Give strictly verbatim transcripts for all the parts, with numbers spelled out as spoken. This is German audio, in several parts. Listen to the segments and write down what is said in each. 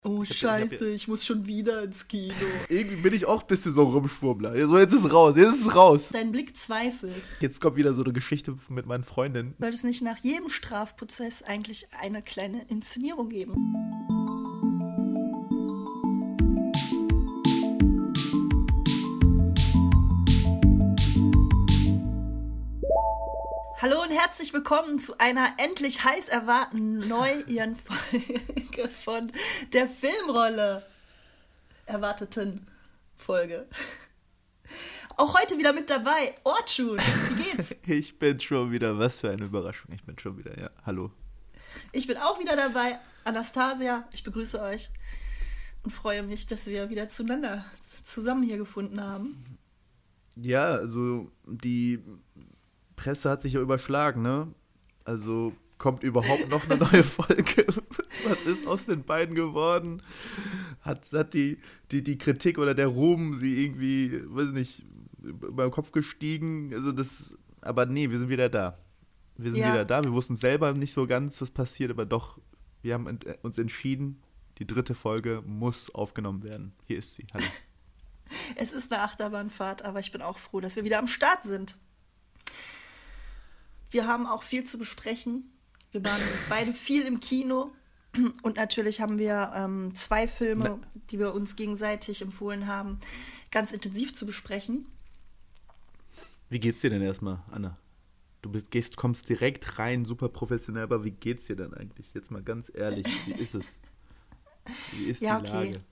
Oh, Ich hab- scheiße, ich hab- ich muss schon wieder ins Kino. Irgendwie bin ich auch ein bisschen so ein Rumschwurbler. So, jetzt ist es raus, jetzt ist es raus. Dein Blick zweifelt. Jetzt kommt wieder so eine Geschichte mit meinen Freundinnen. Sollte es nicht nach jedem Strafprozess eigentlich eine kleine Inszenierung geben? Hallo und herzlich willkommen zu einer endlich heiß erwarteten neuen Folge von der Filmrolle. Erwarteten Folge. Auch heute wieder mit dabei, Orçun. Wie geht's? Ich bin schon wieder, was für eine Überraschung. Ich bin schon wieder, ja, hallo. Ich bin auch wieder dabei, Anastasia. Ich begrüße euch und freue mich, dass wir wieder zueinander zusammen hier gefunden haben. Ja, also die Presse hat sich ja überschlagen, ne? Also kommt überhaupt noch eine neue Folge? Was ist aus den beiden geworden? Hat, hat die, die, die Kritik oder der Ruhm sie irgendwie, weiß nicht, über den Kopf gestiegen? Also das, aber nee, wir sind wieder da. Wir sind Ja. wieder da. Wir wussten selber nicht so ganz, was passiert, aber doch, wir haben ent- uns entschieden, die dritte Folge muss aufgenommen werden. Hier ist sie. Hallo. Es ist eine Achterbahnfahrt, aber ich bin auch froh, dass wir wieder am Start sind. Wir haben auch viel zu besprechen. Wir waren beide viel im Kino. Und natürlich haben wir ähm, zwei Filme, die wir uns gegenseitig empfohlen haben, ganz intensiv zu besprechen. Wie geht's dir denn erstmal, Anna? Du bist, gehst, kommst direkt rein, super professionell, aber wie geht's dir denn eigentlich? Jetzt mal ganz ehrlich, wie ist es? Wie ist Ja, die okay. Lage?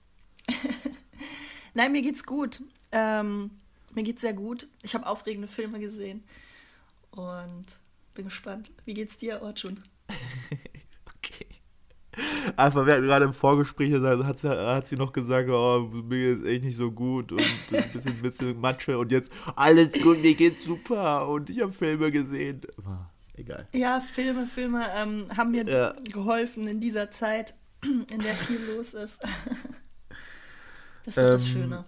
Nein, mir geht's gut. Ähm, mir geht's sehr gut. Ich habe aufregende Filme gesehen und bin gespannt. Wie geht's dir, Orçun? Okay. Einfach, wir hatten gerade im Vorgespräch, also hat, sie, hat sie noch gesagt, oh, mir geht's echt nicht so gut und ein bisschen, ein bisschen Matsche und jetzt alles gut, mir geht's super und ich habe Filme gesehen. Ah, egal. Ja, Filme, Filme ähm, haben mir Ja. geholfen in dieser Zeit, in der viel los ist. Das ist doch das Ähm, Schöne.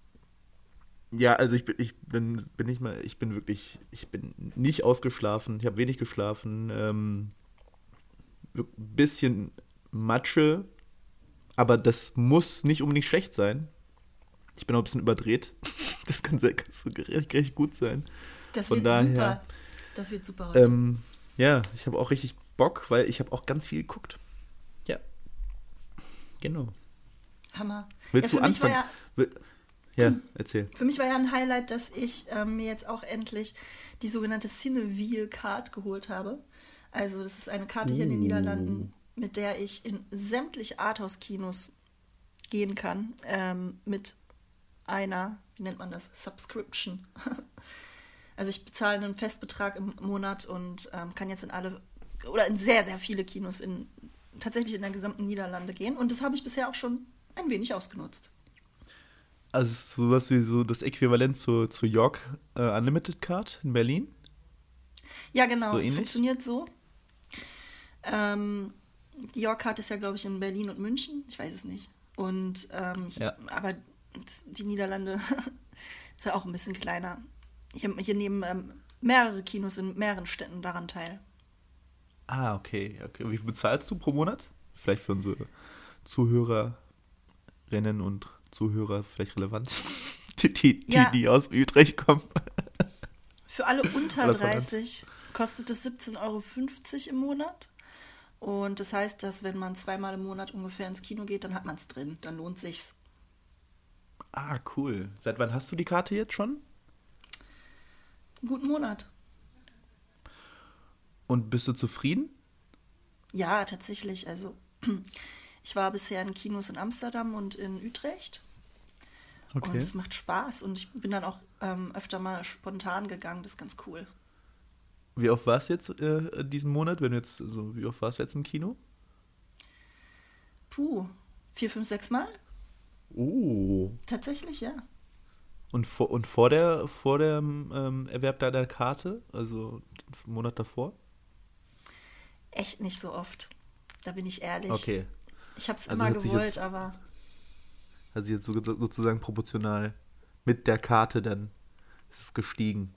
Ja, also ich bin, ich bin, bin nicht mal, ich bin wirklich, ich bin nicht ausgeschlafen, ich habe wenig geschlafen, ähm, ein bisschen Matsche, aber das muss nicht unbedingt schlecht sein. Ich bin auch ein bisschen überdreht. Das kann sehr, kann so recht, recht gut sein. Das von wird daher, super. Das wird super heute. Ähm, ja, ich habe auch richtig Bock, weil ich habe auch ganz viel geguckt. Ja, genau. Hammer. Willst ja, du für mich war anfangen? ja, Will- Ja, erzähl. Für mich war ja ein Highlight, dass ich ähm, mir jetzt auch endlich die sogenannte Cineville Card geholt habe. Also das ist eine Karte hier in den Uh. Niederlanden, mit der ich in sämtliche Arthouse-Kinos gehen kann. Ähm, mit einer, wie nennt man das, Subscription. Also ich bezahle einen Festbetrag im Monat und ähm, kann jetzt in alle, oder in sehr, sehr viele Kinos in tatsächlich in der gesamten Niederlande gehen. Und das habe ich bisher auch schon ein wenig ausgenutzt. Also es ist sowas wie so das Äquivalent zur, zur York äh, Unlimited Card in Berlin. Ja, genau, So es ähnlich? funktioniert so. Ähm, die York-Card ist ja, glaube ich, in Berlin und München. Ich weiß es nicht. Und ähm, ich, Ja. aber die Niederlande ist ja auch ein bisschen kleiner. Hier, hier nehmen ähm, mehrere Kinos in mehreren Städten daran teil. Ah, okay, okay. Wie viel bezahlst du pro Monat? Vielleicht für unsere Zuhörerinnen und Zuhörer vielleicht relevant. Die, die, die, Ja. die aus Utrecht kommen. Für alle unter Oder von uns. dreißig kostet es siebzehn Euro fünfzig im Monat. Und das heißt, dass wenn man zweimal im Monat ungefähr ins Kino geht, dann hat man es drin. Dann lohnt sich's. Ah, cool. Seit wann hast du die Karte jetzt schon? Einen guten Monat. Und bist du zufrieden? Ja, tatsächlich. Also ich war bisher in Kinos in Amsterdam und in Utrecht. Und Okay. es macht Spaß. Und ich bin dann auch ähm, öfter mal spontan gegangen. Das ist ganz cool. Wie oft warst du jetzt äh, diesen Monat? Wenn du jetzt, so, wie oft warst du jetzt im Kino? Puh, vier, fünf, sechs Mal? Oh. Tatsächlich, ja. Und vor, und vor der vor dem ähm, Erwerb deiner Karte, also einen Monat davor? Echt nicht so oft. Da bin ich ehrlich. Okay. Ich habe es Also immer hat sich gewollt, jetzt- aber Also jetzt so, sozusagen proportional mit der Karte dann ist es gestiegen.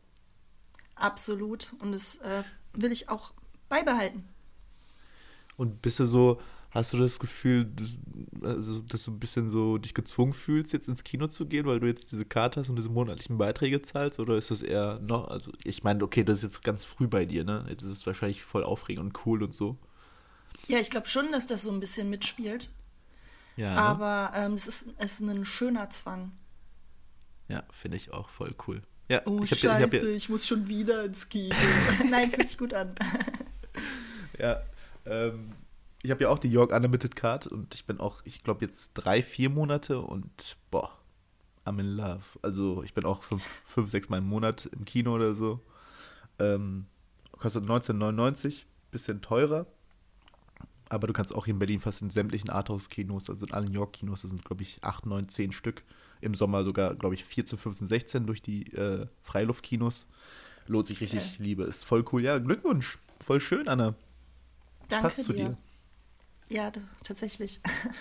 absolut. Und das äh, will ich auch beibehalten. Und bist du so, Hast du das Gefühl, dass, also, dass du ein bisschen so dich gezwungen fühlst, jetzt ins Kino zu gehen, weil du jetzt diese Karte hast und diese monatlichen Beiträge zahlst? Oder ist das eher noch, also ich meine, okay, das ist jetzt ganz früh bei dir, ne? Jetzt ist es wahrscheinlich voll aufregend und cool und so. Ja, ich glaube schon, dass das so ein bisschen mitspielt. Ja, ne? Aber ähm, es ist, es ist ein schöner Zwang. Ja, finde ich auch voll cool. Ja, Oh, ich hab scheiße, ja, ich hab ja, ich muss schon wieder ins Kino. Nein, fühlt sich gut an. ja, ähm, ich habe ja auch die York Unlimited Card und ich bin auch, ich glaube jetzt drei, vier Monate und boah, I'm in love. Also ich bin auch fünf, fünf, sechs Mal im Monat im Kino oder so. Ähm, kostet neunzehn neunundneunzig, bisschen teurer. Aber du kannst auch hier in Berlin fast in sämtlichen Arthouse-Kinos, also in allen York-Kinos, das sind glaube ich acht, neun, zehn Stück. Im Sommer sogar, glaube ich, vierzehn, fünfzehn, sechzehn durch die äh, Freiluftkinos. Lohnt sich richtig, Okay. ich liebe. Ist voll cool. Ja, Glückwunsch. Voll schön, Anna. Danke Passt zu dir. dir. Ja, das, tatsächlich.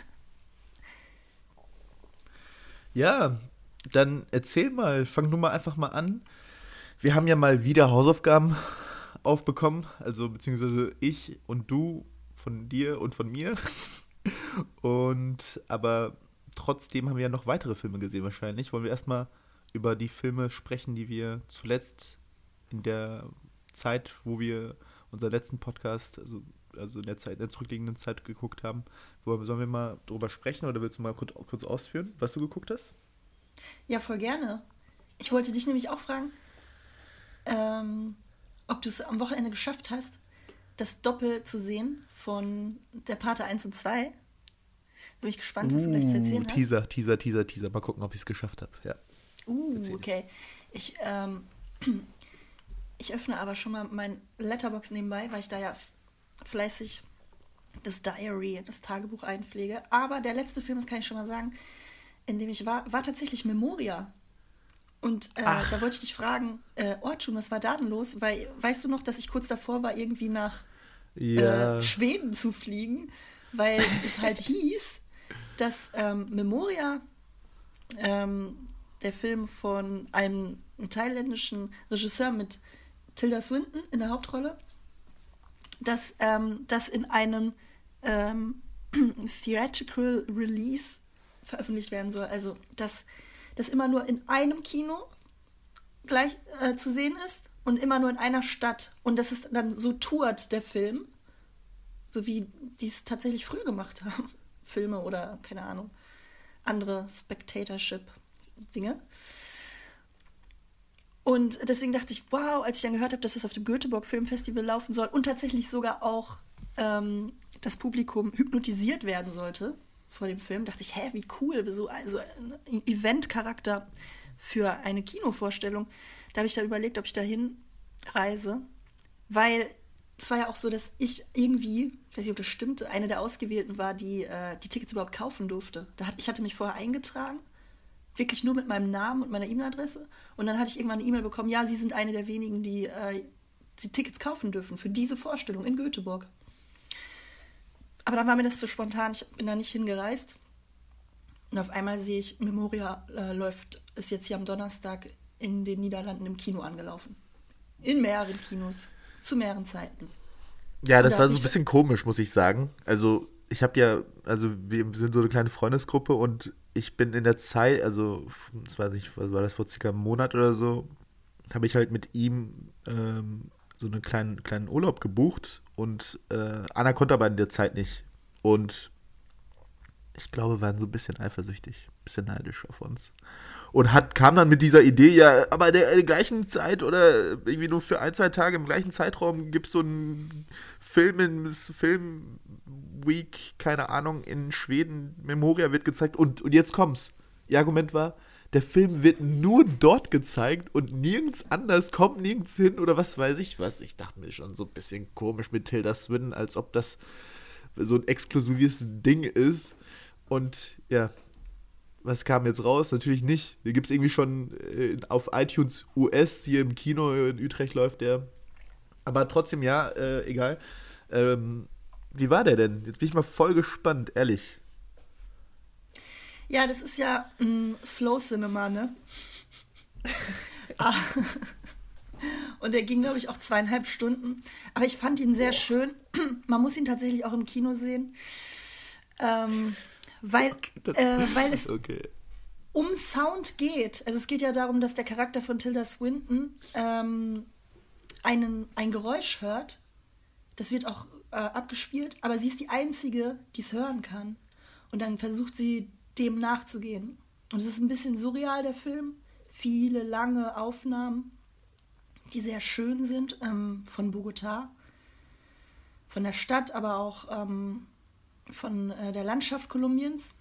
Ja, dann erzähl mal, fang du mal einfach mal an. Wir haben ja mal wieder Hausaufgaben aufbekommen, also beziehungsweise ich und du von dir und von mir. Und aber trotzdem haben wir ja noch weitere Filme gesehen wahrscheinlich. Wollen wir erstmal über die Filme sprechen, die wir zuletzt in der Zeit, wo wir unseren letzten Podcast, also, also in der Zeit, in der zurückliegenden Zeit geguckt haben. Wo, sollen wir mal drüber sprechen oder willst du mal kurz, kurz ausführen, was du geguckt hast? Ja, voll gerne. Ich wollte dich nämlich auch fragen, ähm, ob du es am Wochenende geschafft hast, das Doppel zu sehen von der Pate eins und zwei. Da bin ich gespannt, was du gleich zu erzählen hast. Teaser, Teaser, Teaser, Teaser. Mal gucken, ob ich es geschafft habe. Ja. Uh, Erzähl. okay. Ich, ähm, ich öffne aber schon mal mein Letterbox nebenbei, weil ich da ja f- fleißig das Diary, das Tagebuch einpflege. Aber der letzte Film, das kann ich schon mal sagen, in dem ich war, war tatsächlich Memoria. Und äh, da wollte ich dich fragen, äh, Orçun, was war da denn los? Weil, weißt du noch, dass ich kurz davor war, irgendwie nach Ja. äh, Schweden zu fliegen, weil es halt hieß, dass ähm, Memoria, ähm, der Film von einem thailändischen Regisseur mit Tilda Swinton in der Hauptrolle, dass ähm, das in einem ähm, Theatrical Release veröffentlicht werden soll. Also, dass das immer nur in einem Kino gleich äh, zu sehen ist und immer nur in einer Stadt. Und dass es dann so tourt, der Film, so wie die es tatsächlich früher gemacht haben. Filme oder, keine Ahnung, andere Spectatorship-Dinge. Und deswegen dachte ich, wow, als ich dann gehört habe, dass es auf dem Göteborg Filmfestival laufen soll und tatsächlich sogar auch ähm, das Publikum hypnotisiert werden sollte vor dem Film, dachte ich, hä, wie cool, so also ein Event-Charakter für eine Kinovorstellung. Da habe ich dann überlegt, ob ich dahin reise, weil es war ja auch so, dass ich irgendwie, ich weiß nicht, ob das stimmte, eine der Ausgewählten war, die äh, die Tickets überhaupt kaufen durfte. Da hat, ich hatte mich vorher eingetragen, wirklich nur mit meinem Namen und meiner E-Mail-Adresse. Und dann hatte ich irgendwann eine E-Mail bekommen, ja, Sie sind eine der wenigen, die äh, die Tickets kaufen dürfen für diese Vorstellung in Göteborg. Aber dann war mir das zu spontan, ich bin da nicht hingereist. Und auf einmal sehe ich, Memoria äh, läuft, ist jetzt hier am Donnerstag in den Niederlanden im Kino angelaufen. In mehreren Kinos, zu mehreren Zeiten. Ja, das Und da war hab so ein ich- bisschen komisch, muss ich sagen. Also, ich habe ja, also wir sind so eine kleine Freundesgruppe und ich bin in der Zeit, also, das weiß ich, was war das, vor circa einem Monat oder so, habe ich halt mit ihm ähm, so einen kleinen, kleinen Urlaub gebucht und äh, Anna konnte aber in der Zeit nicht. Und ich glaube, wir waren so ein bisschen eifersüchtig, ein bisschen neidisch auf uns. Und hat, kam dann mit dieser Idee, ja, aber in der, in der gleichen Zeit oder irgendwie nur für ein, zwei Tage im gleichen Zeitraum gibt es so einen Film, in Film Week, keine Ahnung, in Schweden, Memoria wird gezeigt und, und jetzt kommt's. Ihr Argument war, der Film wird nur dort gezeigt und nirgends anders, kommt nirgends hin oder was weiß ich was. Ich dachte mir schon so ein bisschen komisch mit Tilda Swinton, als ob das so ein exklusives Ding ist. Und ja, was kam jetzt raus? Natürlich nicht. Den gibt es irgendwie schon äh, auf iTunes U S, hier im Kino in Utrecht läuft der. Aber trotzdem, ja, äh, egal. Ähm, wie war der denn? Jetzt bin ich mal voll gespannt, ehrlich. Ja, das ist ja mm, Slow Cinema, ne? Ah. Und der ging, glaube ich, auch zweieinhalb Stunden. Aber ich fand ihn sehr schön. Man muss ihn tatsächlich auch im Kino sehen. ähm, weil, Das, äh, weil es okay. um Sound geht. Also es geht ja darum, dass der Charakter von Tilda Swinton ähm, einen, ein Geräusch hört. Das wird auch äh, abgespielt, aber sie ist die Einzige, die es hören kann. Und dann versucht sie, dem nachzugehen. Und es ist ein bisschen surreal, der Film. Viele lange Aufnahmen, die sehr schön sind, ähm, von Bogotá, von der Stadt, aber auch ähm, von äh, der Landschaft Kolumbiens.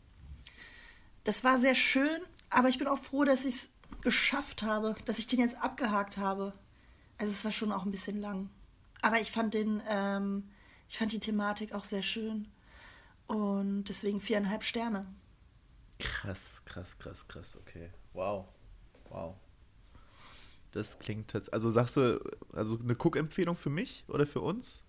Das war sehr schön, aber ich bin auch froh, dass ich es geschafft habe, dass ich den jetzt abgehakt habe. Also es war schon auch ein bisschen lang. Aber ich fand den, ähm, ich fand die Thematik auch sehr schön. Und deswegen viereinhalb Sterne. Krass, krass, krass, krass, okay. Wow. Wow. Das klingt jetzt, also sagst du, also eine Guck-Empfehlung für mich oder für uns?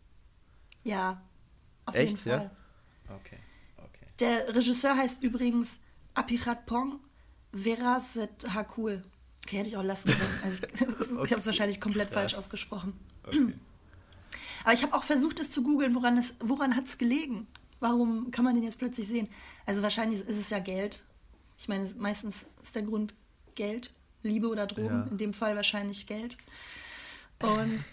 Ja, auf Echt, jeden Fall. Ja? Okay, okay. Der Regisseur heißt übrigens Apichat Pong Veraset Hakul. Okay, hätte ich auch lassen können. Also ich ich habe es wahrscheinlich komplett Krass. falsch ausgesprochen. Okay. Aber ich habe auch versucht, es zu googeln, woran es, woran hat es gelegen? Warum kann man den jetzt plötzlich sehen? Also wahrscheinlich ist es ja Geld. Ich meine, meistens ist der Grund Geld, Liebe oder Drogen. Ja. In dem Fall wahrscheinlich Geld. Und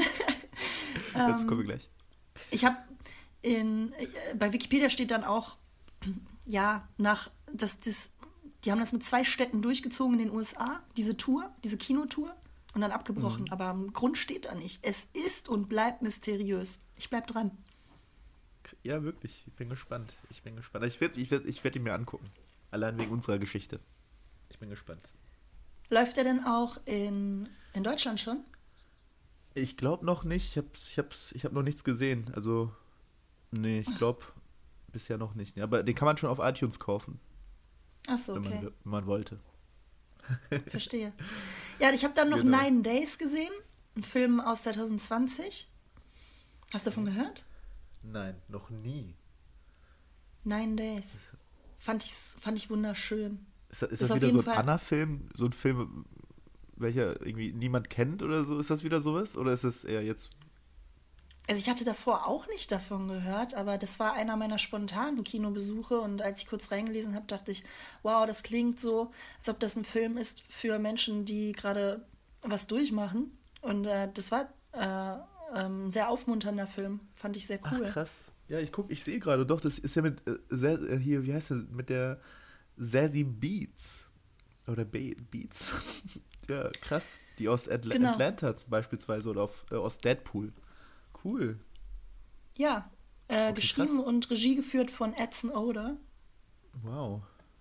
Dazu kommen wir gleich. ich habe in äh, bei Wikipedia steht dann auch, ja, nach das, das, die haben das mit zwei Städten durchgezogen in den U S A, diese Tour, diese Kinotour, und dann abgebrochen. Mhm. Aber im Grund steht da nicht. Es ist und bleibt mysteriös. Ich bleib dran. Ja, wirklich. Ich bin gespannt. Ich bin gespannt. Ich werde ich werd, ich werd ihn mir angucken. Allein wegen unserer Geschichte. Ich bin gespannt. Läuft er denn auch in, in Deutschland schon? Ich glaube noch nicht. Ich habe ich hab's, ich hab noch nichts gesehen. Also, nee, ich glaube bisher noch nicht. Aber den kann man schon auf iTunes kaufen, Ach so, wenn, okay. man, wenn man wollte. Verstehe. Ja, ich habe dann noch Genau. Nine Days gesehen. Ein Film aus zwanzig zwanzig. Hast du davon gehört? Nein, noch nie. Nine Days. Fand ich, fand ich wunderschön. Ist das, ist Ist das auf wieder jeden so ein Fall- Anna-Film? So ein Film, welcher irgendwie niemand kennt oder so? Ist das wieder sowas? Oder ist es eher jetzt... Also ich hatte davor auch nicht davon gehört, aber das war einer meiner spontanen Kinobesuche und als ich kurz reingelesen habe, dachte ich, wow, das klingt so, als ob das ein Film ist für Menschen, die gerade was durchmachen. Und äh, das war äh, ähm, ein sehr aufmunternder Film, fand ich sehr cool. Ach, krass. Ja, ich guck, ich sehe gerade, doch, das ist ja mit, äh, sehr, äh, hier, wie heißt das, mit der Zazie Beetz. Oder Be Beats. Ja, krass. Die aus Atl Genau. Atlanta beispielsweise oder auf, äh, aus Deadpool. Cool. Ja, äh, Okay, geschrieben krass. und Regie geführt von Edson Oder. Wow.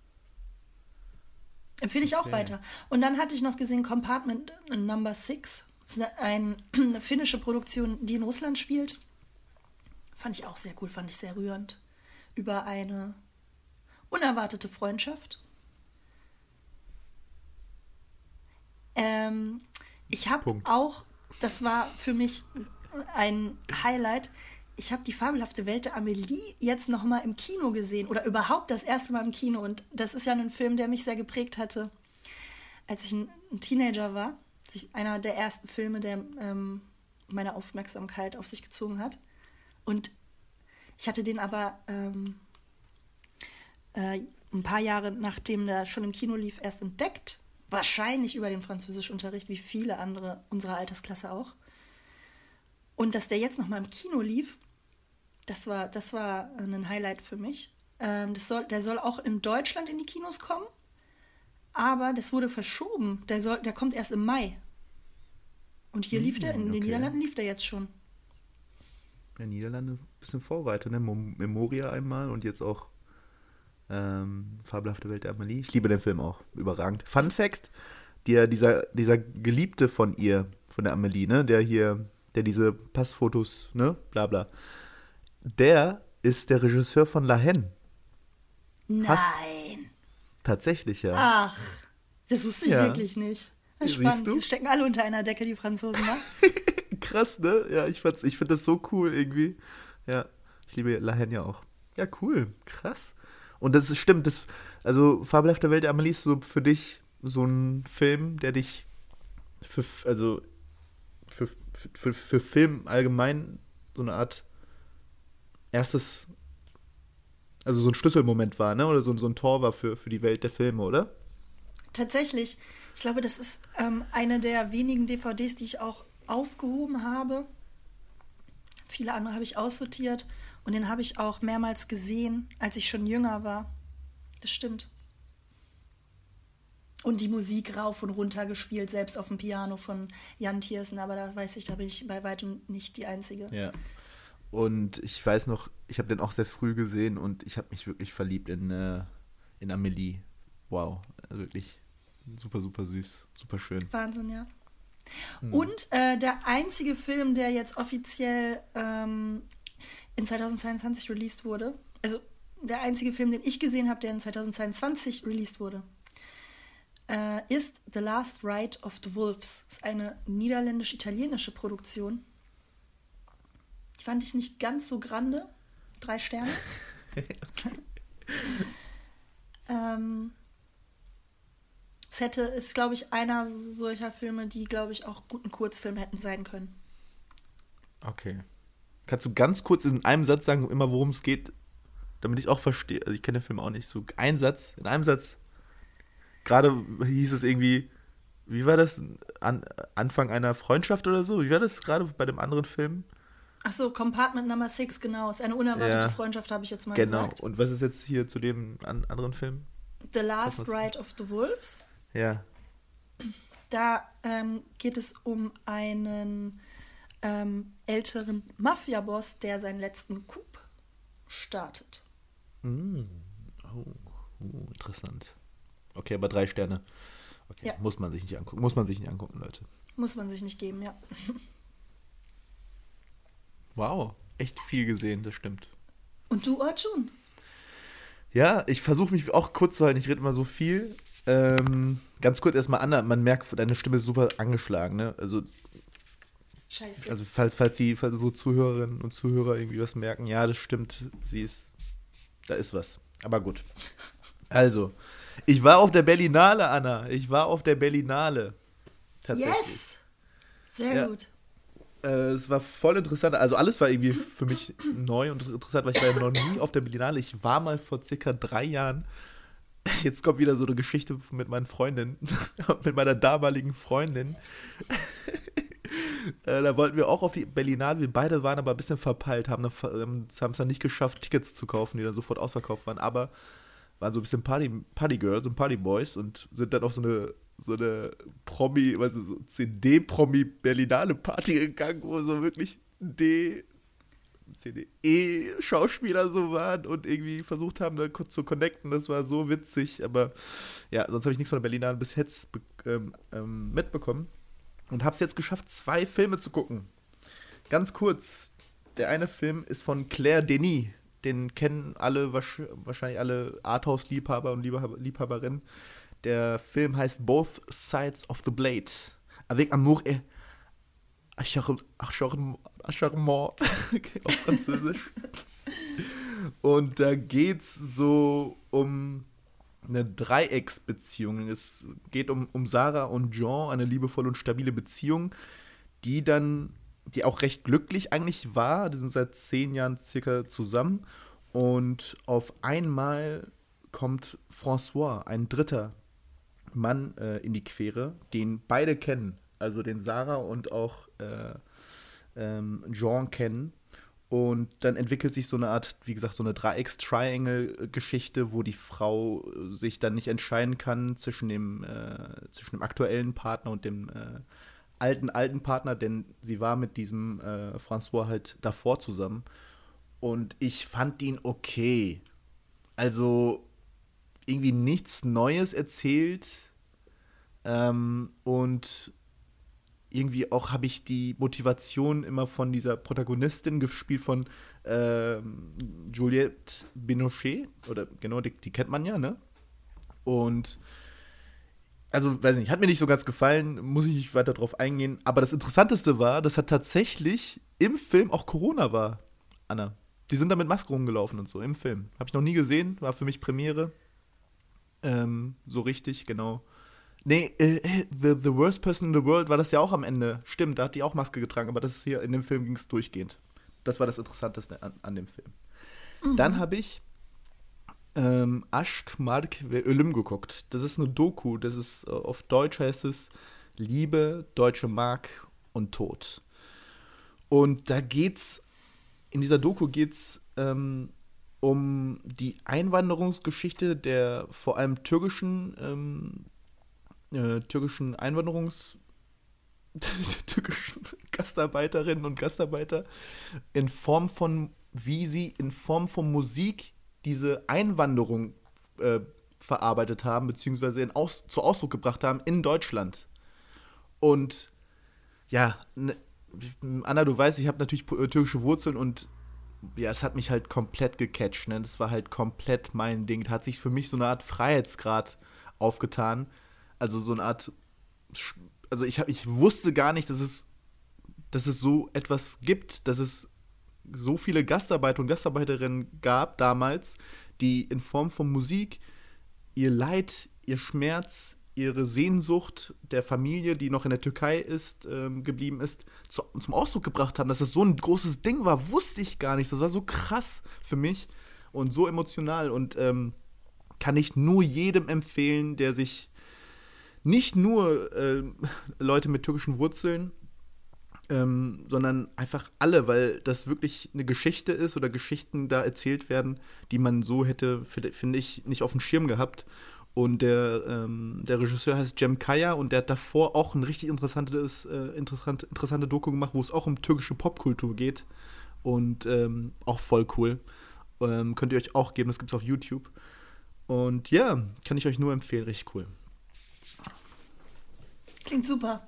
Empfehle ich auch Okay. weiter. Und dann hatte ich noch gesehen Compartment Number Six. Das ist eine, eine finnische Produktion, die in Russland spielt. Fand ich auch sehr cool, fand ich sehr rührend. Über eine unerwartete Freundschaft. Ähm, ich habe Punkt. auch, das war für mich ein Highlight, ich habe die fabelhafte Welt der Amelie jetzt noch mal im Kino gesehen oder überhaupt das erste Mal im Kino. Und das ist ja ein Film, der mich sehr geprägt hatte, als ich ein, ein Teenager war. Das ist einer der ersten Filme, der ähm, meine Aufmerksamkeit auf sich gezogen hat. Und ich hatte den aber ähm, äh, ein paar Jahre nachdem der schon im Kino lief, erst entdeckt. Wahrscheinlich über den Französischunterricht, wie viele andere unserer Altersklasse auch. Und dass der jetzt noch mal im Kino lief, das war, das war ein Highlight für mich. Ähm, das soll, der soll auch in Deutschland in die Kinos kommen, aber das wurde verschoben. Der, soll, der kommt erst im Mai. Und hier Hm, lief der, in den okay. Niederlanden lief der jetzt schon. Ja, Niederlande ein bisschen Vorreiter, ne? Mem- Memoria einmal und jetzt auch ähm, Fabelhafte Welt der Amelie. Ich liebe den Film auch. Überragend. Fun Fact, der, dieser, dieser Geliebte von ihr, von der Amelie, ne? Der hier, der diese Passfotos, ne? Bla bla. Der ist der Regisseur von La Haine. Hass. Nein. Tatsächlich, ja. Ach, das wusste ich Ja. wirklich nicht. Ja, Siehst spannend. du? Die stecken alle unter einer Decke, die Franzosen, ne? Krass, ne? Ja, ich, fand's- ich finde das so cool irgendwie. Ja, ich liebe La Haine ja auch. Ja, cool. Krass. Und das ist, stimmt, das, also Fabelhafte Welt der Amelie ist so für dich so ein Film, der dich für, also für, für, für, für Film allgemein so eine Art erstes Also so ein Schlüsselmoment war, ne? Oder so, so ein Tor war für, für die Welt der Filme, oder? Tatsächlich. Ich glaube, das ist ähm, eine der wenigen D V Ds, die ich auch aufgehoben habe. Viele andere habe ich aussortiert und den habe ich auch mehrmals gesehen, als ich schon jünger war. Das stimmt. Und die Musik rauf und runter gespielt, selbst auf dem Piano von Jan Tiersen, aber da weiß ich, da bin ich bei weitem nicht die Einzige. Ja. Und ich weiß noch, ich habe den auch sehr früh gesehen und ich habe mich wirklich verliebt in, äh, in Amélie. Wow, also wirklich super, super süß, super schön. Wahnsinn, ja. Hm. Und äh, der einzige Film, der jetzt offiziell ähm, in zweitausendzweiundzwanzig released wurde, also der einzige Film, den ich gesehen habe, der in zweitausendzweiundzwanzig released wurde, äh, ist The Last Ride of the Wolves. Das ist eine niederländisch-italienische Produktion. Die fand ich nicht ganz so grande. Drei Sterne. Okay. ähm, es hätte, ist, glaube ich, einer solcher Filme, die, glaube ich, auch guten Kurzfilm hätten sein können. Okay. Kannst du ganz kurz in einem Satz sagen, immer worum es geht, damit ich auch verstehe? Also ich kenne den Film auch nicht. So ein Satz, in einem Satz. Gerade hieß es irgendwie, wie war das? An, Anfang einer Freundschaft oder so? Wie war das gerade bei dem anderen Film? Ach so, Compartment Number six, genau. Ist eine unerwartete ja, Freundschaft, habe ich jetzt mal genau. gesagt. Genau. Und was ist jetzt hier zu dem an, anderen Film? The Last Ride of the Wolves. Ja. Da ähm, geht es um einen ähm, älteren Mafia-Boss, der seinen letzten Coup startet. Mm. Oh. oh, interessant. Okay, aber drei Sterne. Okay, ja. Muss man sich nicht angucken. Muss man sich nicht angucken, Leute. Muss man sich nicht geben, ja. Wow, echt viel gesehen, das stimmt. Und du, Orjun? Ja, ich versuche mich auch kurz zu halten. Ich rede immer so viel. Ähm, ganz kurz erstmal, Anna, man merkt, deine Stimme ist super angeschlagen, ne? Also, Scheiße. Also falls, falls, die, falls unsere Zuhörerinnen und Zuhörer irgendwie was merken, ja, das stimmt, sie ist, da ist was. Aber gut. Also, ich war auf der Berlinale, Anna. Ich war auf der Berlinale. Tatsächlich. Yes! Sehr ja. gut. Äh, es war voll interessant. Also alles war irgendwie für mich neu und interessant, weil ich war ja noch nie auf der Berlinale. Ich war mal vor circa drei Jahren. Jetzt kommt wieder so eine Geschichte mit meinen Freundinnen, mit meiner damaligen Freundin. äh, da wollten wir auch auf die Berlinale. Wir beide waren aber ein bisschen verpeilt, haben es dann nicht geschafft, Tickets zu kaufen, die dann sofort ausverkauft waren. Aber waren so ein bisschen Party, Party-Girls und Party-Boys und sind dann auf so eine, so eine Promi, also so C D-Promi-Berlinale-Party gegangen, wo so wirklich D, C D E-Schauspieler so waren und irgendwie versucht haben, da kurz zu connecten. Das war so witzig, aber ja, sonst habe ich nichts von der Berlinale bis jetzt ähm, ähm, mitbekommen. Und habe es jetzt geschafft, zwei Filme zu gucken. Ganz kurz, der eine Film ist von Claire Denis. Den kennen alle, wahrscheinlich alle Arthouse-Liebhaber und Liebhaberinnen. Der Film heißt Both Sides of the Blade. Avec amour et acharnement. Okay, auf Französisch. Und da geht's so um eine Dreiecksbeziehung. Es geht um, um Sarah und Jean, eine liebevolle und stabile Beziehung, die dann die auch recht glücklich eigentlich war. Die sind seit zehn Jahren circa zusammen. Und auf einmal kommt François, ein dritter Mann, äh, in die Quere, den beide kennen. Also den Sarah und auch äh, ähm, Jean kennen. Und dann entwickelt sich so eine Art, wie gesagt, so eine Dreiecks-Triangle-Geschichte, wo die Frau sich dann nicht entscheiden kann zwischen dem, äh, zwischen dem aktuellen Partner und dem äh, alten, alten Partner, denn sie war mit diesem äh, François halt davor zusammen. Und ich fand ihn okay. Also irgendwie nichts Neues erzählt. Ähm, und irgendwie auch habe ich die Motivation immer von dieser Protagonistin, gespielt von ähm, Juliette Binoche. Oder genau, die, die kennt man ja, ne? Und also, weiß nicht, hat mir nicht so ganz gefallen, muss ich nicht weiter drauf eingehen. Aber das Interessanteste war, dass er tatsächlich im Film auch Corona war, Anna. Die sind da mit Maske rumgelaufen und so, im Film. Habe ich noch nie gesehen, war für mich Premiere. Ähm, so richtig, genau. Nee, äh, the, the Worst Person in the World war das ja auch am Ende. Stimmt, da hat die auch Maske getragen, aber das ist hier, in dem Film ging es durchgehend. Das war das Interessanteste an, an dem Film. Mhm. Dann habe ich ähm, Aşk, Mark ve Ölüm geguckt. Das ist eine Doku. Das ist, äh, auf Deutsch heißt es Liebe, Deutsche Mark und Tod. Und da geht's, in dieser Doku geht's ähm, um die Einwanderungsgeschichte der vor allem türkischen, ähm, äh, türkischen Einwanderungs- türkischen Gastarbeiterinnen und Gastarbeiter in Form von, wie sie in Form von Musik diese Einwanderung äh, verarbeitet haben, beziehungsweise in Aus- zu Ausdruck gebracht haben in Deutschland. Und ja, ne, Anna, du weißt, ich habe natürlich äh, türkische Wurzeln und ja, es hat mich halt komplett gecatcht. Ne? Das war halt komplett mein Ding. Da hat sich für mich so eine Art Freiheitsgrad aufgetan. Also so eine Art, also ich, hab, ich wusste gar nicht, dass es, dass es so etwas gibt, dass es so viele Gastarbeiter und Gastarbeiterinnen gab damals, die in Form von Musik ihr Leid, ihr Schmerz, ihre Sehnsucht der Familie, die noch in der Türkei ist, ähm, geblieben ist, zu, zum Ausdruck gebracht haben. Dass das so ein großes Ding war, wusste ich gar nicht. Das war so krass für mich und so emotional und ähm, kann ich nur jedem empfehlen, der sich nicht nur äh, Leute mit türkischen Wurzeln, ähm, sondern einfach alle, weil das wirklich eine Geschichte ist oder Geschichten da erzählt werden, die man so hätte, finde ich, nicht auf dem Schirm gehabt. Und der, ähm, der Regisseur heißt Cem Kaya und der hat davor auch ein richtig interessantes, äh, interessant, interessante Doku gemacht, wo es auch um türkische Popkultur geht. Und ähm, auch voll cool. Ähm, könnt ihr euch auch geben, das gibt es auf YouTube. Und ja, kann ich euch nur empfehlen, richtig cool. Klingt super.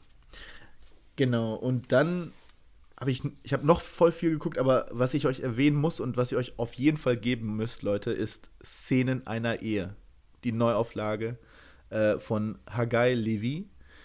Genau, und dann habe ich, ich habe noch voll viel geguckt, aber was ich euch erwähnen muss und was ihr euch auf jeden Fall geben müsst, Leute, ist Szenen einer Ehe. Die Neuauflage äh, von Hagai Levi.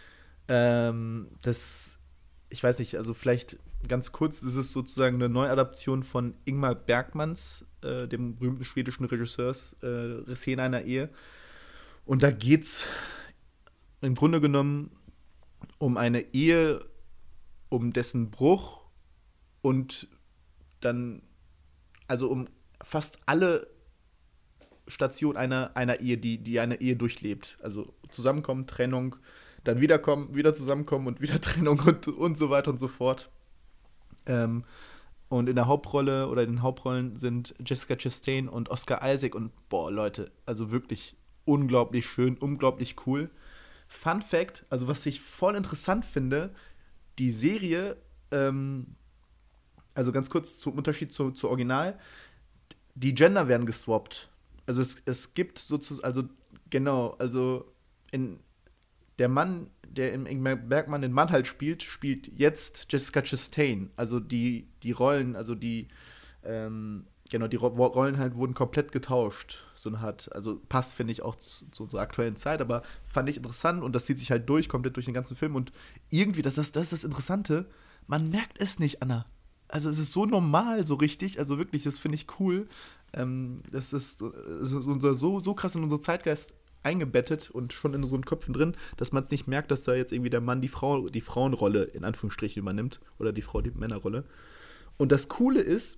Ähm, das, ich weiß nicht, also vielleicht ganz kurz, das ist sozusagen eine Neuadaption von Ingmar Bergmans, äh, dem berühmten schwedischen Regisseurs, äh, Szenen einer Ehe. Und da geht's im Grunde genommen um eine Ehe, um dessen Bruch und dann, also um fast alle Stationen einer, einer Ehe, die, die eine Ehe durchlebt. Also zusammenkommen, Trennung, dann wiederkommen, wieder zusammenkommen und wieder Trennung und, und so weiter und so fort. Ähm, und in der Hauptrolle oder in den Hauptrollen sind Jessica Chastain und Oscar Isaac und boah, Leute, also wirklich unglaublich schön, unglaublich cool. Fun Fact, also was ich voll interessant finde, die Serie, ähm, also ganz kurz zum Unterschied zu, zu Original, die Gender werden geswappt. Also es, es gibt sozusagen, also genau, also in der Mann, der im Ingmar Bergman den Mann halt spielt, spielt jetzt Jessica Chastain. Also die, die Rollen, also die, ähm, genau, die Ro- Rollen halt wurden komplett getauscht. So eine Art, also passt, finde ich, auch zu, zu unserer aktuellen Zeit, aber fand ich interessant und das zieht sich halt durch, komplett durch den ganzen Film und irgendwie, das ist das, ist das Interessante, man merkt es nicht, Anna. Also es ist so normal, so richtig, also wirklich, das finde ich cool. Ähm, das ist, das ist unser, so, so krass in unseren Zeitgeist eingebettet und schon in unseren Köpfen drin, dass man es nicht merkt, dass da jetzt irgendwie der Mann die Frau, die Frauenrolle in Anführungsstrichen übernimmt oder die Frau die Männerrolle. Und das Coole ist,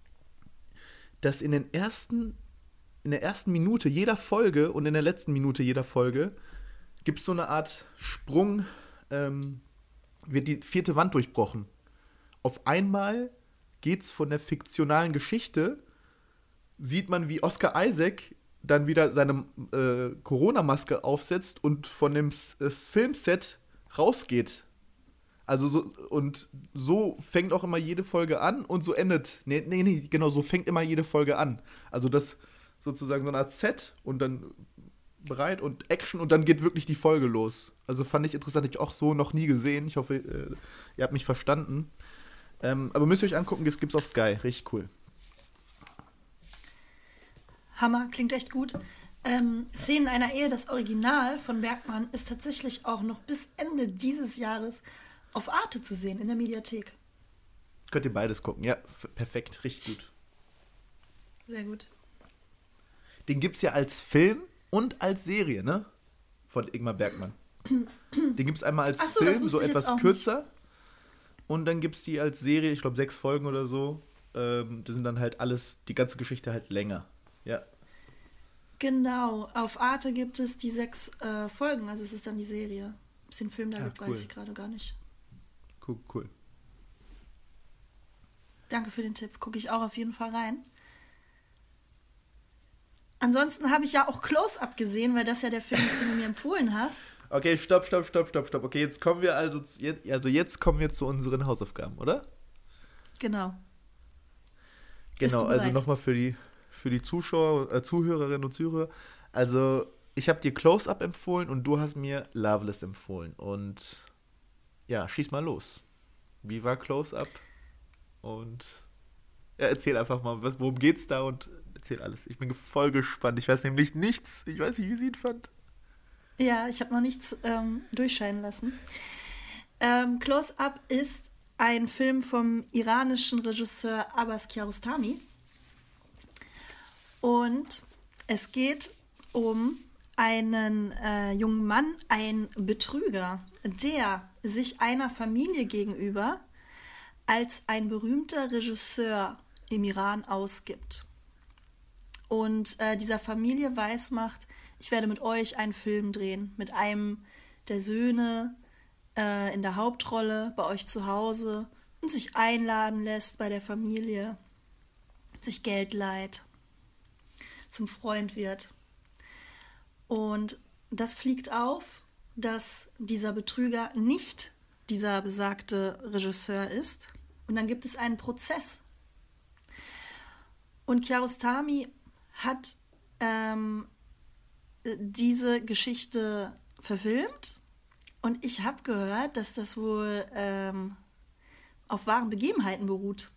dass in den ersten, in der ersten Minute jeder Folge und in der letzten Minute jeder Folge gibt es so eine Art Sprung, ähm, wird die vierte Wand durchbrochen. Auf einmal geht's von der fiktionalen Geschichte, sieht man, wie Oscar Isaac dann wieder seine äh, Corona-Maske aufsetzt und von dem S- S- Filmset rausgeht. Also so, und so fängt auch immer jede Folge an und so endet. Nee, nee, nee, genau, so fängt immer jede Folge an. Also das sozusagen so eine Art Set und dann bereit und Action und dann geht wirklich die Folge los. Also fand ich interessant, habe ich auch so noch nie gesehen. Ich hoffe, äh, ihr habt mich verstanden. Ähm, aber müsst ihr euch angucken, das gibt's auf Sky. Richtig cool. Hammer, klingt echt gut. Ähm, Szenen einer Ehe, das Original von Bergman, ist tatsächlich auch noch bis Ende dieses Jahres auf Arte zu sehen, in der Mediathek. Könnt ihr beides gucken. Ja, f- perfekt, richtig gut. Sehr gut. Den gibt's ja als Film und als Serie, ne? Von Ingmar Bergman. Den gibt's einmal als Ach so, das Film, wusste so ich jetzt etwas auch kürzer. Und dann gibt's die als Serie, ich glaube sechs Folgen oder so. Ähm, das sind dann halt alles, die ganze Geschichte halt länger. Ja. Genau, auf Arte gibt es die sechs äh, Folgen, also es ist dann die Serie. Ob es den Film da Ah, gibt, cool. weiß ich gerade gar nicht. Cool, cool. Danke für den Tipp, gucke ich auch auf jeden Fall rein. Ansonsten habe ich ja auch Close-Up gesehen, weil das ja der Film ist, den du mir empfohlen hast. Okay, stopp, stopp, stopp, stopp, stopp. Okay, jetzt kommen wir also, zu, jetzt, also jetzt kommen wir zu unseren Hausaufgaben, oder? Genau. Bist Genau, du also bereit? nochmal für die, für die Zuschauer, äh, Zuhörerinnen und Zuhörer. Also, ich habe dir Close-Up empfohlen und du hast mir Loveless empfohlen. Und ja, schieß mal los. Wie war Close-Up? Und ja, erzähl einfach mal, was, worum geht's da und erzähl alles. Ich bin voll gespannt. Ich weiß nämlich nichts. Ich weiß nicht, wie sie ihn fand. Ja, ich habe noch nichts ähm, durchscheinen lassen. Ähm, Close-Up ist ein Film vom iranischen Regisseur Abbas Kiarostami. Und es geht um einen äh, jungen Mann, ein Betrüger, der sich einer Familie gegenüber als ein berühmter Regisseur im Iran ausgibt. Und äh, dieser Familie weismacht, ich werde mit euch einen Film drehen, mit einem der Söhne äh, in der Hauptrolle bei euch zu Hause und sich einladen lässt bei der Familie, sich Geld leiht, zum Freund wird. Und das fliegt auf, dass dieser Betrüger nicht dieser besagte Regisseur ist. Und dann gibt es einen Prozess. Und Kiarostami hat ähm, diese Geschichte verfilmt. Und ich habe gehört, dass das wohl ähm, auf wahren Begebenheiten beruht.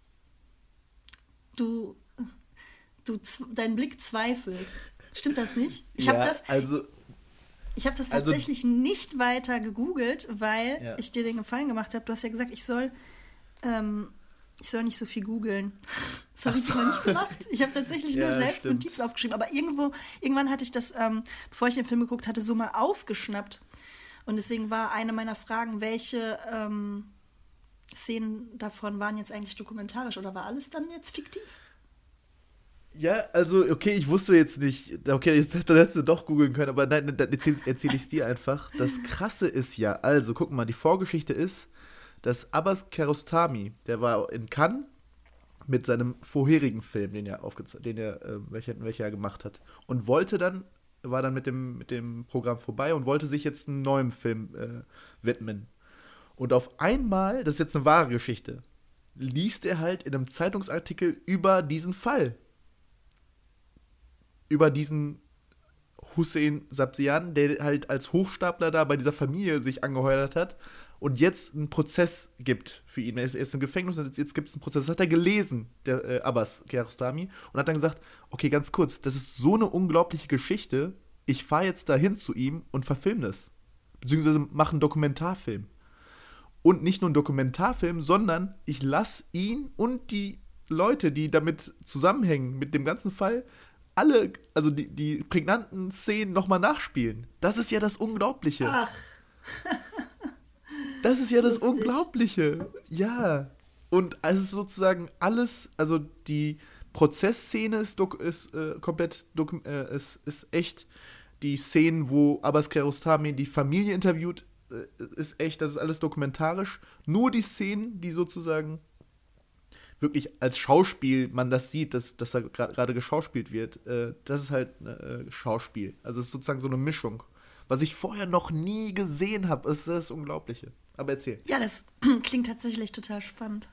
Du, du, dein Blick zweifelt. Stimmt das nicht? Ich ja, habe das, also, ich hab das also, tatsächlich nicht weiter gegoogelt, weil ja. ich dir den Gefallen gemacht habe. Du hast ja gesagt, ich soll, ähm, ich soll nicht so viel googeln. Das habe ich so. noch nicht gemacht. Ich habe tatsächlich Ja, nur selbst stimmt. Notizen aufgeschrieben. Aber irgendwo, irgendwann hatte ich das, ähm, bevor ich den Film geguckt hatte, so mal aufgeschnappt. Und deswegen war eine meiner Fragen, welche ähm, Szenen davon waren jetzt eigentlich dokumentarisch oder war alles dann jetzt fiktiv? Ja, also, okay, ich wusste jetzt nicht. Okay, jetzt hättest du doch googeln können, aber nein, dann erzähle erzähl ich es dir einfach. Das Krasse ist ja, also, guck mal, die Vorgeschichte ist, dass Abbas Kiarostami, der war in Cannes mit seinem vorherigen Film, den er, aufgeze- den er äh, welcher, welcher er gemacht hat, und wollte dann, war dann mit dem, mit dem Programm vorbei und wollte sich jetzt einem neuen Film äh, widmen. Und auf einmal, das ist jetzt eine wahre Geschichte, liest er halt in einem Zeitungsartikel über diesen Fall. Über diesen Hussein Sabzian, der halt als Hochstapler da bei dieser Familie sich angeheuert hat und jetzt einen Prozess gibt für ihn. Er ist, er ist im Gefängnis und jetzt, jetzt gibt es einen Prozess. Das hat er gelesen, der äh, Abbas Kiarostami, und hat dann gesagt, okay, ganz kurz, das ist so eine unglaubliche Geschichte, ich fahre jetzt dahin zu ihm und verfilme das. Beziehungsweise mache einen Dokumentarfilm. Und nicht nur einen Dokumentarfilm, sondern ich lasse ihn und die Leute, die damit zusammenhängen, mit dem ganzen Fall, alle, also die, die prägnanten Szenen nochmal nachspielen. Das ist ja das Unglaubliche. Ach. Das ist ja das Lustig. Unglaubliche. Ja. Und es ist sozusagen alles, also die Prozessszene ist, dok- ist äh, komplett, dok- äh, ist, ist echt. Die Szenen, wo Abbas Kiarostami die Familie interviewt, äh, ist echt, das ist alles dokumentarisch. Nur die Szenen, die sozusagen wirklich als Schauspiel man das sieht, dass, dass da gerade geschauspielt wird, äh, das ist halt äh, Schauspiel. Also es ist sozusagen so eine Mischung. Was ich vorher noch nie gesehen habe, ist das Unglaubliche. Aber erzähl. Ja, das klingt tatsächlich total spannend.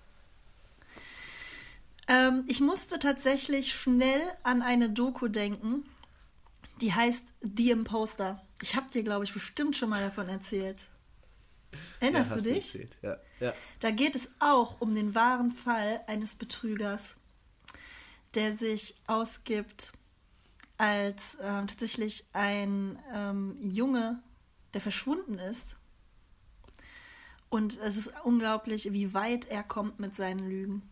Ähm, ich musste tatsächlich schnell an eine Doku denken, die heißt The Imposter. Ich habe dir, glaube ich, bestimmt schon mal davon erzählt. Erinnerst Ja, du hast dich? erzählt. Ja, ja. Da geht es auch um den wahren Fall eines Betrügers, der sich ausgibt als ähm, tatsächlich ein ähm, Junge, der verschwunden ist. Und es ist unglaublich, wie weit er kommt mit seinen Lügen.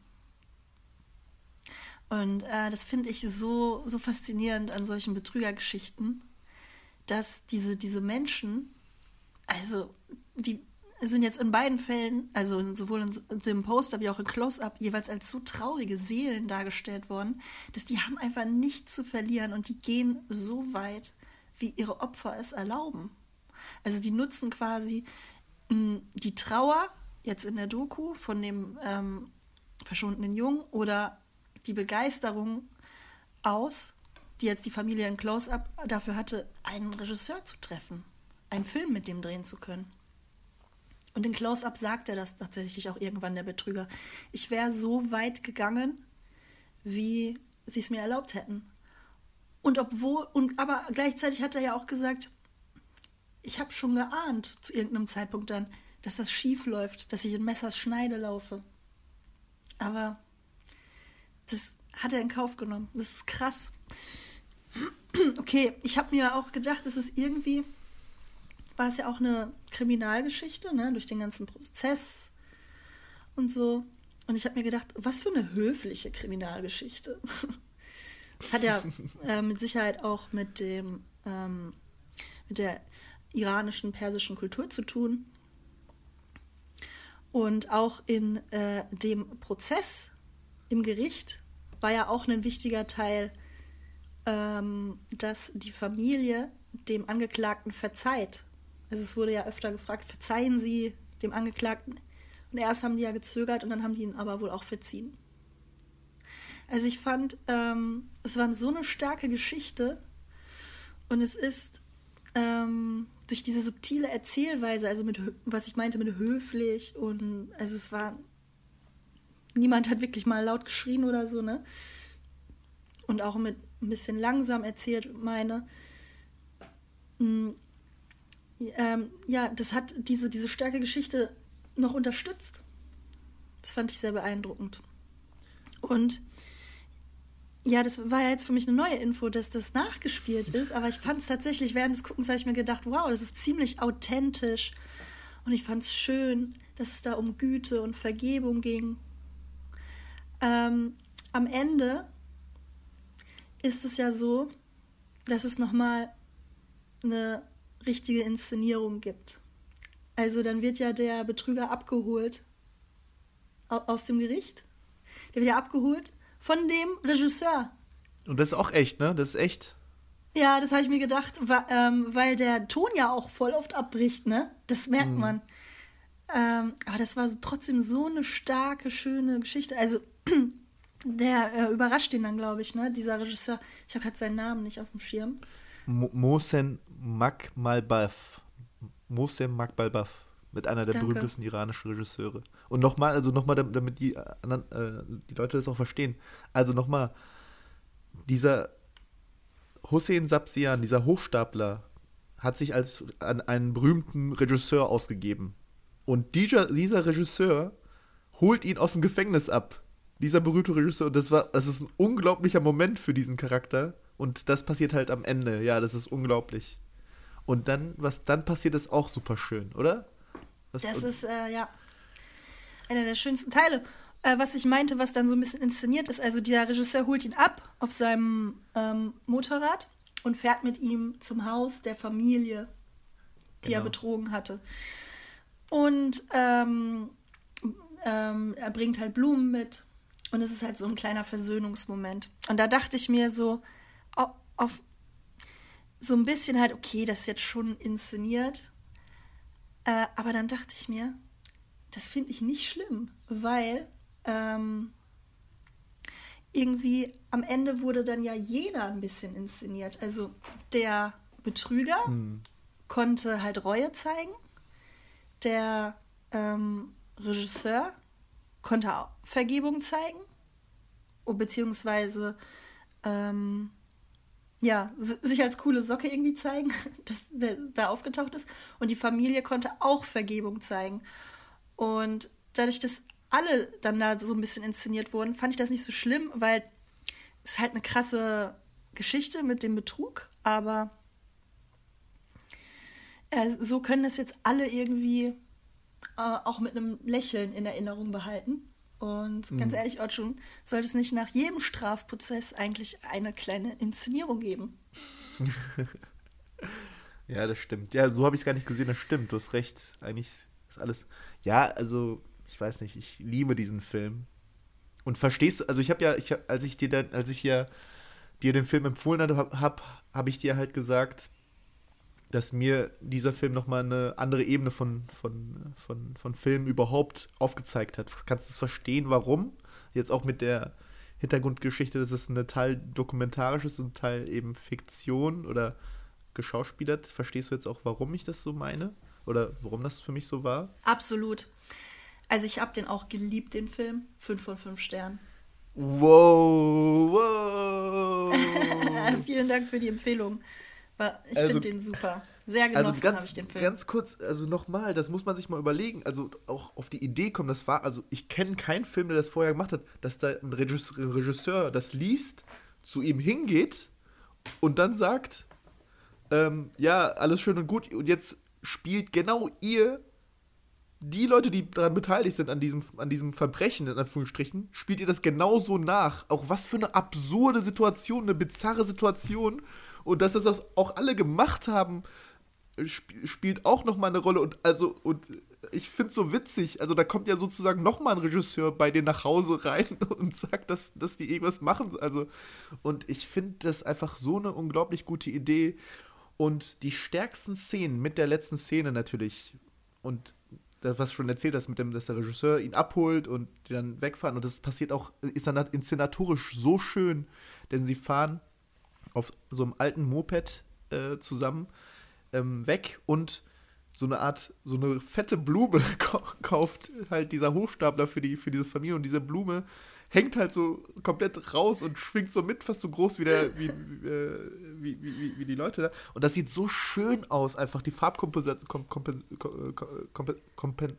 Und äh, das finde ich so, so faszinierend an solchen Betrügergeschichten, dass diese, diese Menschen, also die, sind jetzt in beiden Fällen, also sowohl in dem Poster wie auch in Close-Up, jeweils als so traurige Seelen dargestellt worden, dass die haben einfach nichts zu verlieren und die gehen so weit, wie ihre Opfer es erlauben. Also die nutzen quasi mh, die Trauer, jetzt in der Doku, von dem ähm, verschwundenen Jungen oder die Begeisterung aus, die jetzt die Familie in Close-Up dafür hatte, einen Regisseur zu treffen, einen Film mit dem drehen zu können. Und in Close-Up sagt er das tatsächlich auch irgendwann, der Betrüger. Ich wäre so weit gegangen, wie sie es mir erlaubt hätten. Und obwohl, und aber gleichzeitig hat er ja auch gesagt, ich habe schon geahnt, zu irgendeinem Zeitpunkt dann, dass das schief läuft, dass ich in Messers Schneide laufe. Aber das hat er in Kauf genommen. Das ist krass. Okay, ich habe mir auch gedacht, es ist irgendwie, war es ja auch eine Kriminalgeschichte, ne, durch den ganzen Prozess und so. Und ich habe mir gedacht, was für eine höfliche Kriminalgeschichte. Das hat ja äh, mit Sicherheit auch mit dem ähm, mit der iranischen, persischen Kultur zu tun. Und auch in äh, dem Prozess im Gericht war ja auch ein wichtiger Teil, ähm, dass die Familie dem Angeklagten verzeiht. Also es wurde ja öfter gefragt, verzeihen Sie dem Angeklagten? Und erst haben die ja gezögert und dann haben die ihn aber wohl auch verziehen. Also ich fand, ähm, es war so eine starke Geschichte und es ist ähm, durch diese subtile Erzählweise, also mit, was ich meinte mit höflich und also es war, niemand hat wirklich mal laut geschrien oder so, ne? Und auch mit ein bisschen langsam erzählt, meine, mh, ähm, ja, das hat diese, diese starke Geschichte noch unterstützt. Das fand ich sehr beeindruckend. Und ja, das war ja jetzt für mich eine neue Info, dass das nachgespielt ist, aber ich fand es tatsächlich, während des Guckens habe ich mir gedacht, wow, das ist ziemlich authentisch und ich fand es schön, dass es da um Güte und Vergebung ging. Ähm, am Ende ist es ja so, dass es nochmal eine richtige Inszenierung gibt. Also dann wird ja der Betrüger abgeholt aus dem Gericht. Der wird ja abgeholt von dem Regisseur. Und das ist auch echt, ne? Das ist echt. Ja, das habe ich mir gedacht, wa- ähm, weil der Ton ja auch voll oft abbricht, ne? Das merkt Mhm. man. Ähm, aber das war trotzdem so eine starke, schöne Geschichte. Also der äh, überrascht ihn dann, glaube ich, ne? Dieser Regisseur. Ich habe gerade seinen Namen nicht auf dem Schirm. Mo- Mohsen Makhmalbaf. Mohsen Makhmalbaf. Mit einer der Danke. berühmtesten iranischen Regisseure. Und nochmal, also nochmal, damit die, anderen, äh, die Leute das auch verstehen. Also nochmal, dieser Hossein Sabzian, dieser Hochstapler, hat sich als an einen berühmten Regisseur ausgegeben. Und dieser, dieser Regisseur holt ihn aus dem Gefängnis ab. Dieser berühmte Regisseur. Und das war, das ist ein unglaublicher Moment für diesen Charakter. Und das passiert halt am Ende. Ja, das ist unglaublich. Und dann, was dann passiert, ist auch super schön, oder? Was, Das ist, äh, ja, einer der schönsten Teile. Äh, was ich meinte, was dann so ein bisschen inszeniert ist, also der Regisseur holt ihn ab auf seinem ähm, Motorrad und fährt mit ihm zum Haus der Familie, die er Genau. betrogen hatte. Und ähm, ähm, er bringt halt Blumen mit und es ist halt so ein kleiner Versöhnungsmoment. Und da dachte ich mir so, auf, auf so ein bisschen halt, okay, das ist jetzt schon inszeniert. Äh, aber dann dachte ich mir, das finde ich nicht schlimm, weil ähm, irgendwie am Ende wurde dann ja jeder ein bisschen inszeniert. Also der Betrüger Hm. konnte halt Reue zeigen, der ähm, Regisseur konnte auch Vergebung zeigen, oh, beziehungsweise ähm, ja, s- sich als coole Socke irgendwie zeigen, dass der da aufgetaucht ist. Und die Familie konnte auch Vergebung zeigen. Und dadurch, dass alle dann da so ein bisschen inszeniert wurden, fand ich das nicht so schlimm, weil es ist halt eine krasse Geschichte mit dem Betrug, aber äh, so können das jetzt alle irgendwie äh, auch mit einem Lächeln in Erinnerung behalten. Und ganz ehrlich, Orçun, sollte es nicht nach jedem Strafprozess eigentlich eine kleine Inszenierung geben? Ja, das stimmt. Ja, so habe ich es gar nicht gesehen, das stimmt, du hast recht. Eigentlich ist alles. Ja, also, ich weiß nicht, ich liebe diesen Film. Und verstehst du, also ich habe ja, ich hab, als ich dir dann, als ich ja dir den Film empfohlen habe, habe hab, hab ich dir halt gesagt, dass mir dieser Film nochmal eine andere Ebene von, von, von, von Filmen überhaupt aufgezeigt hat. Kannst du es verstehen, warum? Jetzt auch mit der Hintergrundgeschichte, dass es ein Teil dokumentarisch ist und ein Teil eben Fiktion oder geschauspielert. Verstehst du jetzt auch, warum ich das so meine? Oder warum das für mich so war? Absolut. Also ich habe den auch geliebt, den Film. Fünf von fünf Sternen. Wow, wow. Vielen Dank für die Empfehlung. Ich Also- finde den super. Sehr genossen Also habe ganz, ich den Film. ganz kurz, also nochmal, das muss man sich mal überlegen, also auch auf die Idee kommen, das war, also ich kenne keinen Film, der das vorher gemacht hat, dass da ein Regisseur, Regisseur das liest, zu ihm hingeht und dann sagt, ähm, ja, alles schön und gut, und jetzt spielt genau ihr, die Leute, die daran beteiligt sind, an diesem, an diesem Verbrechen, in Anführungsstrichen, spielt ihr das genauso nach. Auch was für eine absurde Situation, eine bizarre Situation. Und dass das auch alle gemacht haben, sp- spielt auch nochmal eine Rolle. Und also, und ich finde es so witzig, also da kommt ja sozusagen nochmal ein Regisseur bei denen nach Hause rein und sagt, dass, dass die irgendwas machen. Also, und ich finde das einfach so eine unglaublich gute Idee. Und die stärksten Szenen mit der letzten Szene natürlich, und das, was du schon erzählt hast, mit dem, dass der Regisseur ihn abholt und die dann wegfahren. Und das passiert auch, ist dann inszenatorisch so schön, denn sie fahren auf so einem alten Moped äh, zusammen ähm, weg und so eine Art, so eine fette Blume kauft halt dieser Hochstapler für, die, für diese Familie, und diese Blume hängt halt so komplett raus und schwingt so mit, fast so groß wie, der, wie, äh, wie, wie, wie, wie die Leute da. Und das sieht so schön aus, einfach die Farbkomposition. Kom, Kompen, Kom, Kom, Kompen,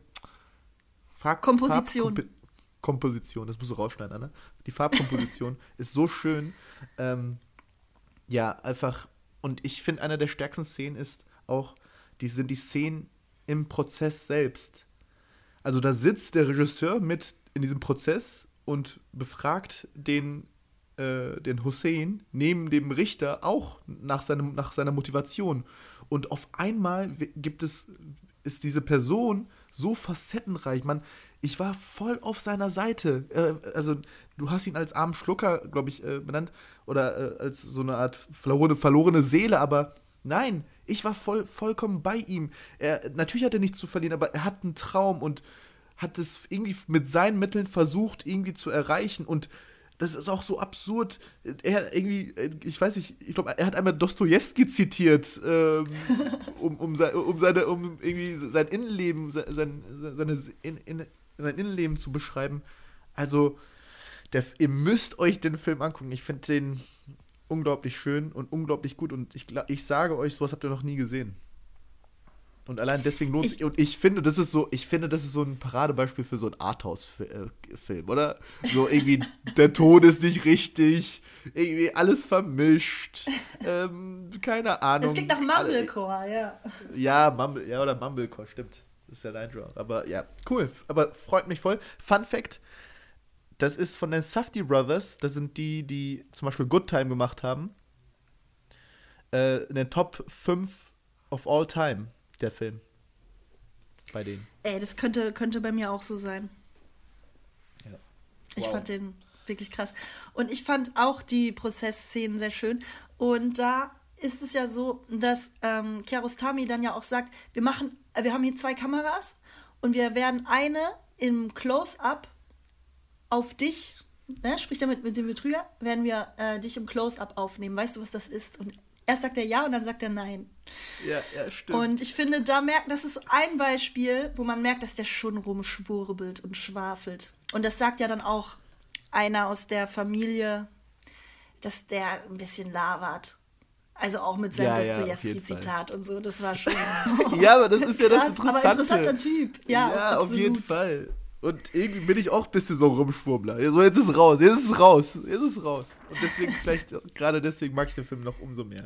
Farb, Komposition. Farbkompi- Komposition, das musst du rausschneiden, Anna. Die Farbkomposition ist so schön. Ähm, ja, einfach. Und ich finde, einer der stärksten Szenen ist auch, die sind die Szenen im Prozess selbst. Also da sitzt der Regisseur mit in diesem Prozess und befragt den, äh, den Hussein neben dem Richter auch nach, seinem, nach seiner Motivation. Und auf einmal gibt es, ist diese Person so facettenreich. Man, ich war voll auf seiner Seite. Äh, also du hast ihn als armen Schlucker, glaube ich, äh, benannt, oder äh, als so eine Art verlorene, verlorene Seele, aber nein, ich war voll, vollkommen bei ihm. Er, natürlich hat er nichts zu verlieren, aber er hat einen Traum und hat es irgendwie mit seinen Mitteln versucht, irgendwie zu erreichen. Und das ist auch so absurd. Er irgendwie, ich weiß nicht, ich glaube, er hat einmal Dostojewski zitiert, ähm, um, um, sein, um, seine, um irgendwie sein Innenleben, sein, seine, in, in, sein Innenleben zu beschreiben. Also, der, ihr müsst euch den Film angucken. Ich finde den unglaublich schön und unglaublich gut. Und ich, ich sage euch, sowas habt ihr noch nie gesehen. Und allein deswegen lohnt sich. Und ich finde, das ist so, ich finde, das ist so ein Paradebeispiel für so einen Arthouse-Film, oder? So irgendwie, der Ton ist nicht richtig, irgendwie alles vermischt. Ähm, keine Ahnung. Es klingt nach Mumblecore, ja. Ja, Mumble, ja, oder Mumblecore, stimmt. Das ist ja dein Genre. Aber ja, cool. Aber freut mich voll. Fun Fact: Das ist von den Safdie Brothers, das sind die, die zum Beispiel Good Time gemacht haben. Äh, in den Top fünf of all time. Der Film. Bei denen. Ey, das könnte, könnte bei mir auch so sein. Ja. Ich Wow. fand den wirklich krass. Und ich fand auch die Prozessszenen sehr schön. Und da ist es ja so, dass ähm, Kiarostami dann ja auch sagt, wir machen, äh, wir haben hier zwei Kameras und wir werden eine im Close-Up auf dich, ne, sprich damit mit dem Betrüger, werden wir äh, dich im Close-Up aufnehmen. Weißt du, was das ist? Und erst sagt er ja und dann sagt er nein. Ja, ja, stimmt. Und ich finde, da merkt, das ist ein Beispiel, wo man merkt, dass der schon rumschwurbelt und schwafelt. Und das sagt ja dann auch einer aus der Familie, dass der ein bisschen labert. Also auch mit seinem Ja, ja, auf jeden Dostojewski-Zitat und so, das war schon Ja, aber das ist ja das krass, Interessante. aber interessanter Typ. Ja, ja absolut. auf jeden Fall. Und irgendwie bin ich auch ein bisschen so ein Rumschwurbler. So, jetzt ist es raus, jetzt ist es raus, jetzt ist es raus. Und deswegen, vielleicht, gerade deswegen mag ich den Film noch umso mehr.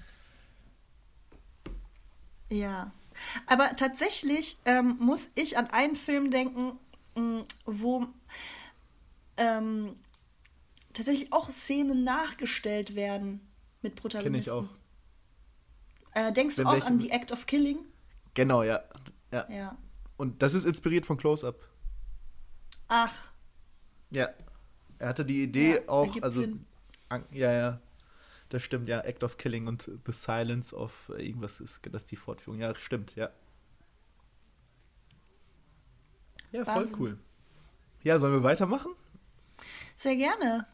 Ja, aber tatsächlich ähm, muss ich an einen Film denken, mh, wo ähm, tatsächlich auch Szenen nachgestellt werden mit Protagonisten. Kenn ich auch. Äh, denkst du Wenn auch welche- an The Act of Killing? Genau, ja. Ja, Ja. Und das ist inspiriert von Close-Up. Ach. Ja. Er hatte die Idee Ja, auch, ergibt also, Sinn. an, ja, ja, das stimmt, ja, Act of Killing und The Silence of äh, irgendwas ist das ist die Fortführung. Ja, stimmt, ja. Ja, voll Wahnsinn. cool. Ja, sollen wir weitermachen? Sehr gerne.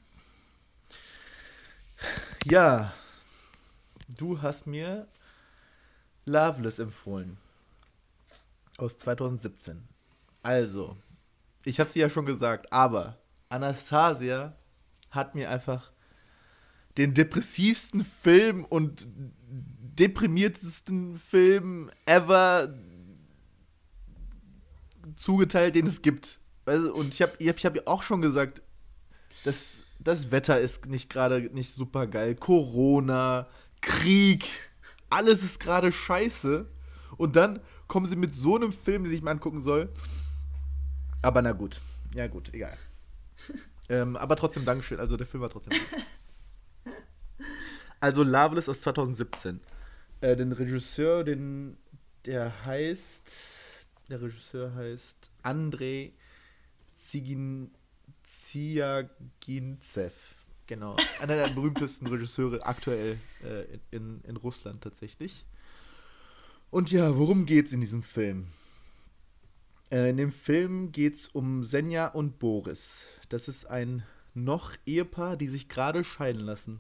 Ja, du hast mir Loveless empfohlen. Aus zwanzig siebzehn. Also, ich habe sie ja schon gesagt, aber Anastasia hat mir einfach den depressivsten Film und deprimiertesten Film ever zugeteilt, den es gibt. Weißt du, und ich habe ich hab, ich hab ja auch schon gesagt, das, das Wetter ist nicht gerade nicht super geil. Corona, Krieg, alles ist gerade scheiße. Und dann kommen sie mit so einem Film, den ich mir angucken soll. Aber na gut. Ja gut, egal. ähm, aber trotzdem Dankeschön. Also der Film war trotzdem gut. Also Loveless aus zwanzig siebzehn. Äh, den Regisseur, den, der heißt, der Regisseur heißt Andrei Zigin, Ziagintsev. Genau. Einer der berühmtesten Regisseure aktuell äh, in, in Russland tatsächlich. Und ja, worum geht's in diesem Film? Äh, in dem Film geht's um Senja und Boris. Das ist ein noch Ehepaar, die sich gerade scheiden lassen.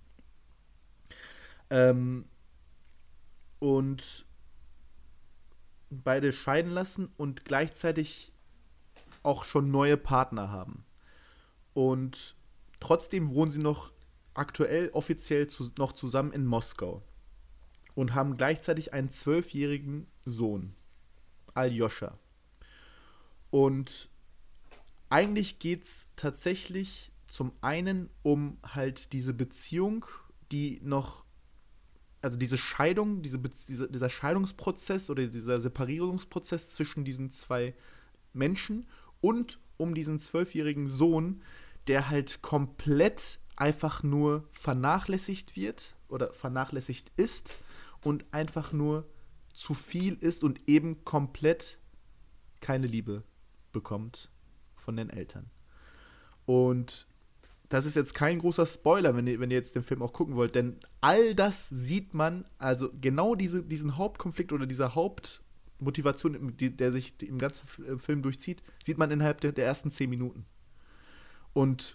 Ähm, und beide scheiden lassen und gleichzeitig auch schon neue Partner haben. Und trotzdem wohnen sie noch aktuell offiziell zu, noch zusammen in Moskau. Und haben gleichzeitig einen zwölfjährigen Sohn, Aljoscha. Und eigentlich geht es tatsächlich zum einen um halt diese Beziehung, die noch, also diese Scheidung, diese, diese, dieser Scheidungsprozess oder dieser Separierungsprozess zwischen diesen zwei Menschen und um diesen zwölfjährigen Sohn, der halt komplett einfach nur vernachlässigt wird oder vernachlässigt ist und einfach nur zu viel ist und eben komplett keine Liebe bekommt von den Eltern. Und das ist jetzt kein großer Spoiler, wenn ihr, wenn ihr jetzt den Film auch gucken wollt, denn all das sieht man, also genau diese, diesen Hauptkonflikt oder diese Hauptmotivation, die, der sich im ganzen Film durchzieht, sieht man innerhalb der, der ersten zehn Minuten. Und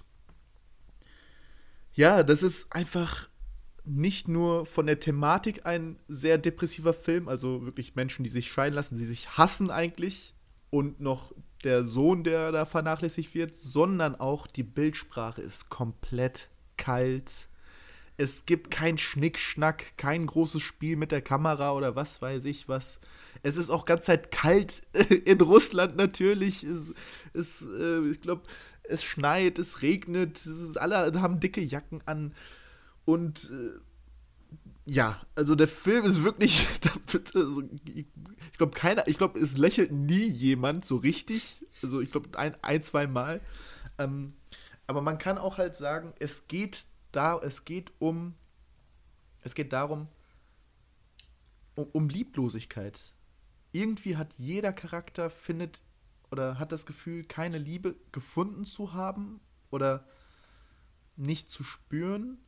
ja, das ist einfach nicht nur von der Thematik ein sehr depressiver Film, also wirklich Menschen, die sich scheiden lassen, die sich hassen eigentlich und noch der Sohn, der da vernachlässigt wird, sondern auch die Bildsprache ist komplett kalt. Es gibt kein Schnickschnack, kein großes Spiel mit der Kamera oder was weiß ich was. Es ist auch ganz Zeit kalt in Russland natürlich. Es, es, äh, ich glaube, es schneit, es regnet, es ist, alle haben dicke Jacken an. Und äh, ja, also der Film ist wirklich, also, ich glaube keiner, ich glaube es lächelt nie jemand so richtig, also ich glaube ein, ein, zwei Mal, ähm, aber man kann auch halt sagen, es geht da, es geht um, es geht darum, um, um Lieblosigkeit. Irgendwie hat jeder Charakter findet oder hat das Gefühl, keine Liebe gefunden zu haben oder nicht zu spüren.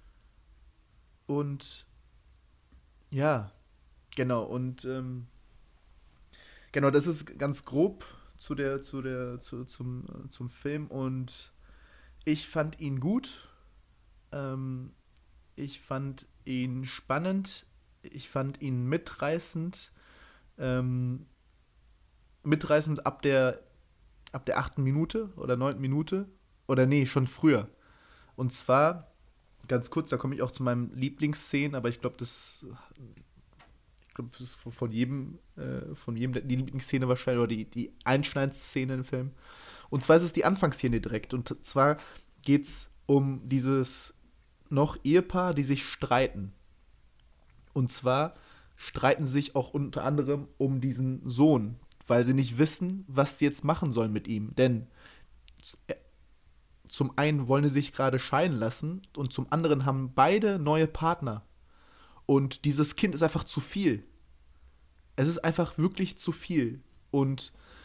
Und ja, genau, und ähm, genau, das ist ganz grob zu der, zu der, zu, zum, äh, zum Film und ich fand ihn gut. Ähm, ich fand ihn spannend, ich fand ihn mitreißend, ähm, mitreißend ab der ab der achten Minute oder neunten Minute oder nee, schon früher. Und zwar ganz kurz, da komme ich auch zu meinem Lieblingsszenen, aber ich glaube, das, ich glaube, das ist von jedem, äh, von jedem die Lieblingsszene wahrscheinlich oder die, die einschneidendste Szene im Film. Und zwar ist es die Anfangsszene direkt. Und zwar geht es um dieses noch Ehepaar, die sich streiten. Und zwar streiten sie sich auch unter anderem um diesen Sohn, weil sie nicht wissen, was sie jetzt machen sollen mit ihm. Denn zum einen wollen sie sich gerade scheiden lassen und zum anderen haben beide neue Partner. Und dieses Kind ist einfach zu viel. Es ist einfach wirklich zu viel. Und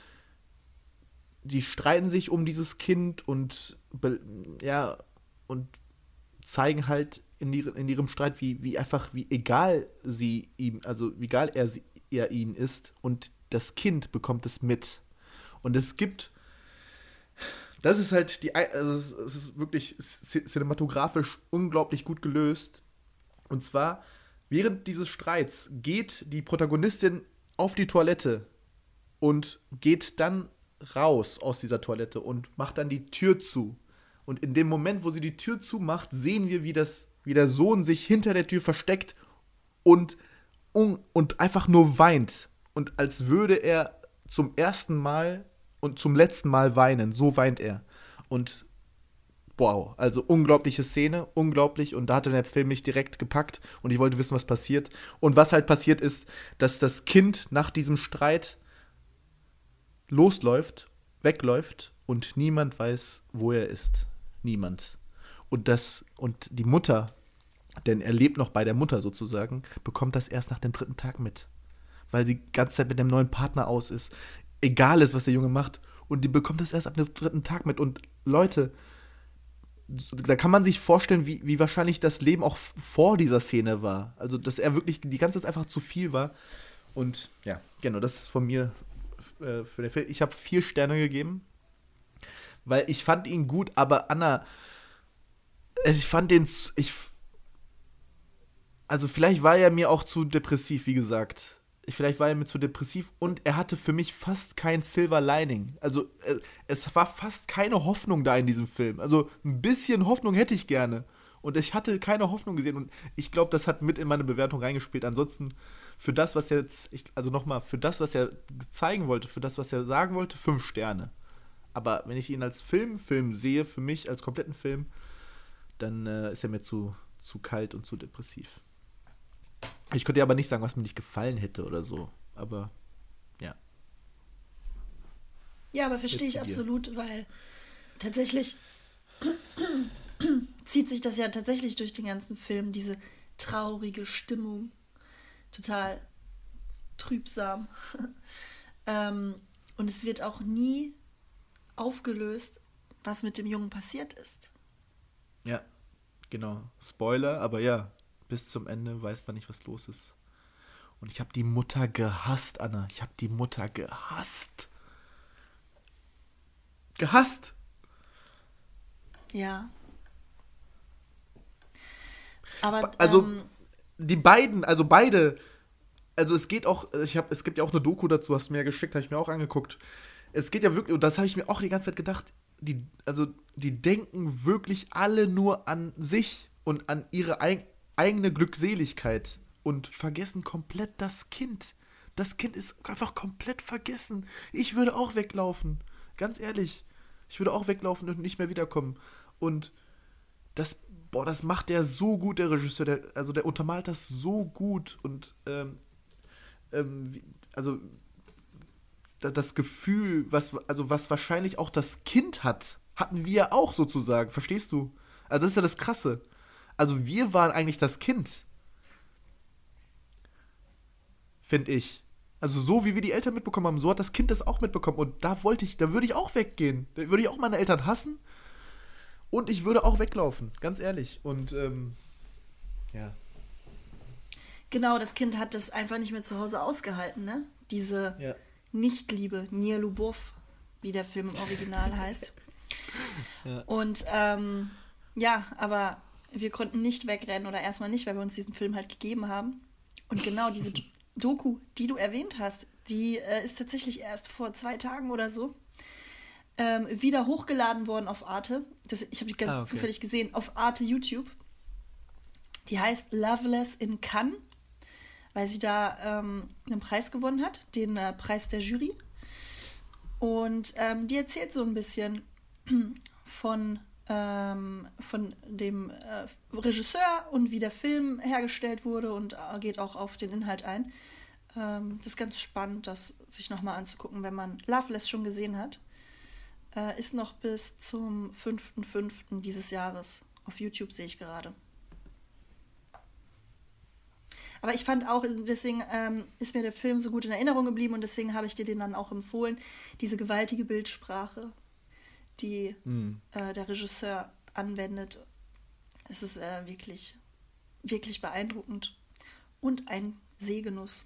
die streiten sich um dieses Kind und be- ja, und zeigen halt in, ihre, in ihrem Streit, wie, wie einfach, wie egal sie ihm, also wie egal er, sie, er ihnen ist, und das Kind bekommt es mit. Und es gibt, das ist halt die, also es es ist wirklich cinematografisch unglaublich gut gelöst. Und zwar, während dieses Streits geht die Protagonistin auf die Toilette und geht dann raus aus dieser Toilette und macht dann die Tür zu. Und in dem Moment, wo sie die Tür zumacht, sehen wir, wie, das, wie der Sohn sich hinter der Tür versteckt und, un, und einfach nur weint. Und als würde er zum ersten Mal und zum letzten Mal weinen. So weint er. Und wow, also unglaubliche Szene, unglaublich. Und da hatte der Film mich direkt gepackt und ich wollte wissen, was passiert. Und was halt passiert ist, dass das Kind nach diesem Streit losläuft, wegläuft und niemand weiß, wo er ist. Niemand. Und das, und die Mutter, denn er lebt noch bei der Mutter sozusagen, bekommt das erst nach dem dritten Tag mit. Weil sie die ganze Zeit mit dem neuen Partner aus ist. Egal ist, was der Junge macht. Und die bekommt das erst ab dem dritten Tag mit. Und Leute, da kann man sich vorstellen, wie, wie wahrscheinlich das Leben auch vor dieser Szene war. Also, dass er wirklich die ganze Zeit einfach zu viel war. Und ja, genau, das ist von mir äh, für den Film. Ich habe vier Sterne gegeben, weil ich fand ihn gut, aber Anna, also ich fand den, ich, also vielleicht war er mir auch zu depressiv, wie gesagt. Vielleicht war er mir zu depressiv und er hatte für mich fast kein Silver Lining. Also äh, es war fast keine Hoffnung da in diesem Film. Also ein bisschen Hoffnung hätte ich gerne. Und ich hatte keine Hoffnung gesehen und ich glaube, das hat mit in meine Bewertung reingespielt. Ansonsten für das, was er jetzt, ich, also nochmal, für das, was er zeigen wollte, für das, was er sagen wollte, fünf Sterne. Aber wenn ich ihn als Film, Film sehe, für mich als kompletten Film, dann äh, ist er mir zu, zu kalt und zu depressiv. Ich könnte aber nicht sagen, was mir nicht gefallen hätte oder so. Aber, ja. Ja, aber verstehe ich absolut, weil tatsächlich zieht sich das ja tatsächlich durch den ganzen Film, diese traurige Stimmung. Total trübsam. ähm, und es wird auch nie aufgelöst, was mit dem Jungen passiert ist. Ja, genau. Spoiler, aber ja. Bis zum Ende weiß man nicht, was los ist. Und ich habe die Mutter gehasst, Anna. Ich habe die Mutter gehasst. Gehasst! Ja. Aber, also, ähm, die beiden, also beide, also es geht auch, ich hab, es gibt ja auch eine Doku dazu, hast du mir ja geschickt, habe ich mir auch angeguckt. Es geht ja wirklich, und das habe ich mir auch die ganze Zeit gedacht, die, also die denken wirklich alle nur an sich und an ihre eigene eigene Glückseligkeit und vergessen komplett das Kind. Das Kind ist einfach komplett vergessen. Ich würde auch weglaufen. Ganz ehrlich. Ich würde auch weglaufen und nicht mehr wiederkommen. Und das, boah, das macht der so gut, der Regisseur. Der, also der untermalt das so gut. Und ähm, ähm, wie, also das Gefühl, was, also was wahrscheinlich auch das Kind hat, hatten wir auch sozusagen. Verstehst du? Also das ist ja das Krasse. Also wir waren eigentlich das Kind. Finde ich. Also so wie wir die Eltern mitbekommen haben, so hat das Kind das auch mitbekommen. Und da wollte ich, da würde ich auch weggehen. Da würde ich auch meine Eltern hassen. Und ich würde auch weglaufen, ganz ehrlich. Und ähm, ja. Genau, das Kind hat das einfach nicht mehr zu Hause ausgehalten, ne? Diese ja. Nichtliebe, Nie Lubov, wie der Film im Original heißt. ja. Und ähm, ja, aber wir konnten nicht wegrennen oder erstmal nicht, weil wir uns diesen Film halt gegeben haben. Und genau diese Doku, die du erwähnt hast, die äh, ist tatsächlich erst vor zwei Tagen oder so ähm, wieder hochgeladen worden auf Arte. Das, ich habe die ganz ah, okay. zufällig gesehen, auf Arte YouTube. Die heißt Loveless in Cannes, weil sie da ähm, einen Preis gewonnen hat, den äh, Preis der Jury. Und ähm, die erzählt so ein bisschen von von dem äh, Regisseur und wie der Film hergestellt wurde und äh, geht auch auf den Inhalt ein. Ähm, das ist ganz spannend, das sich nochmal anzugucken, wenn man Loveless schon gesehen hat. Äh, ist noch bis zum fünften fünften dieses Jahres. Auf YouTube sehe ich gerade. Aber ich fand auch, deswegen ähm, ist mir der Film so gut in Erinnerung geblieben und deswegen habe ich dir den dann auch empfohlen, diese gewaltige Bildsprache, die mhm. äh, der Regisseur anwendet. Es ist äh, wirklich, wirklich beeindruckend und ein Sehgenuss.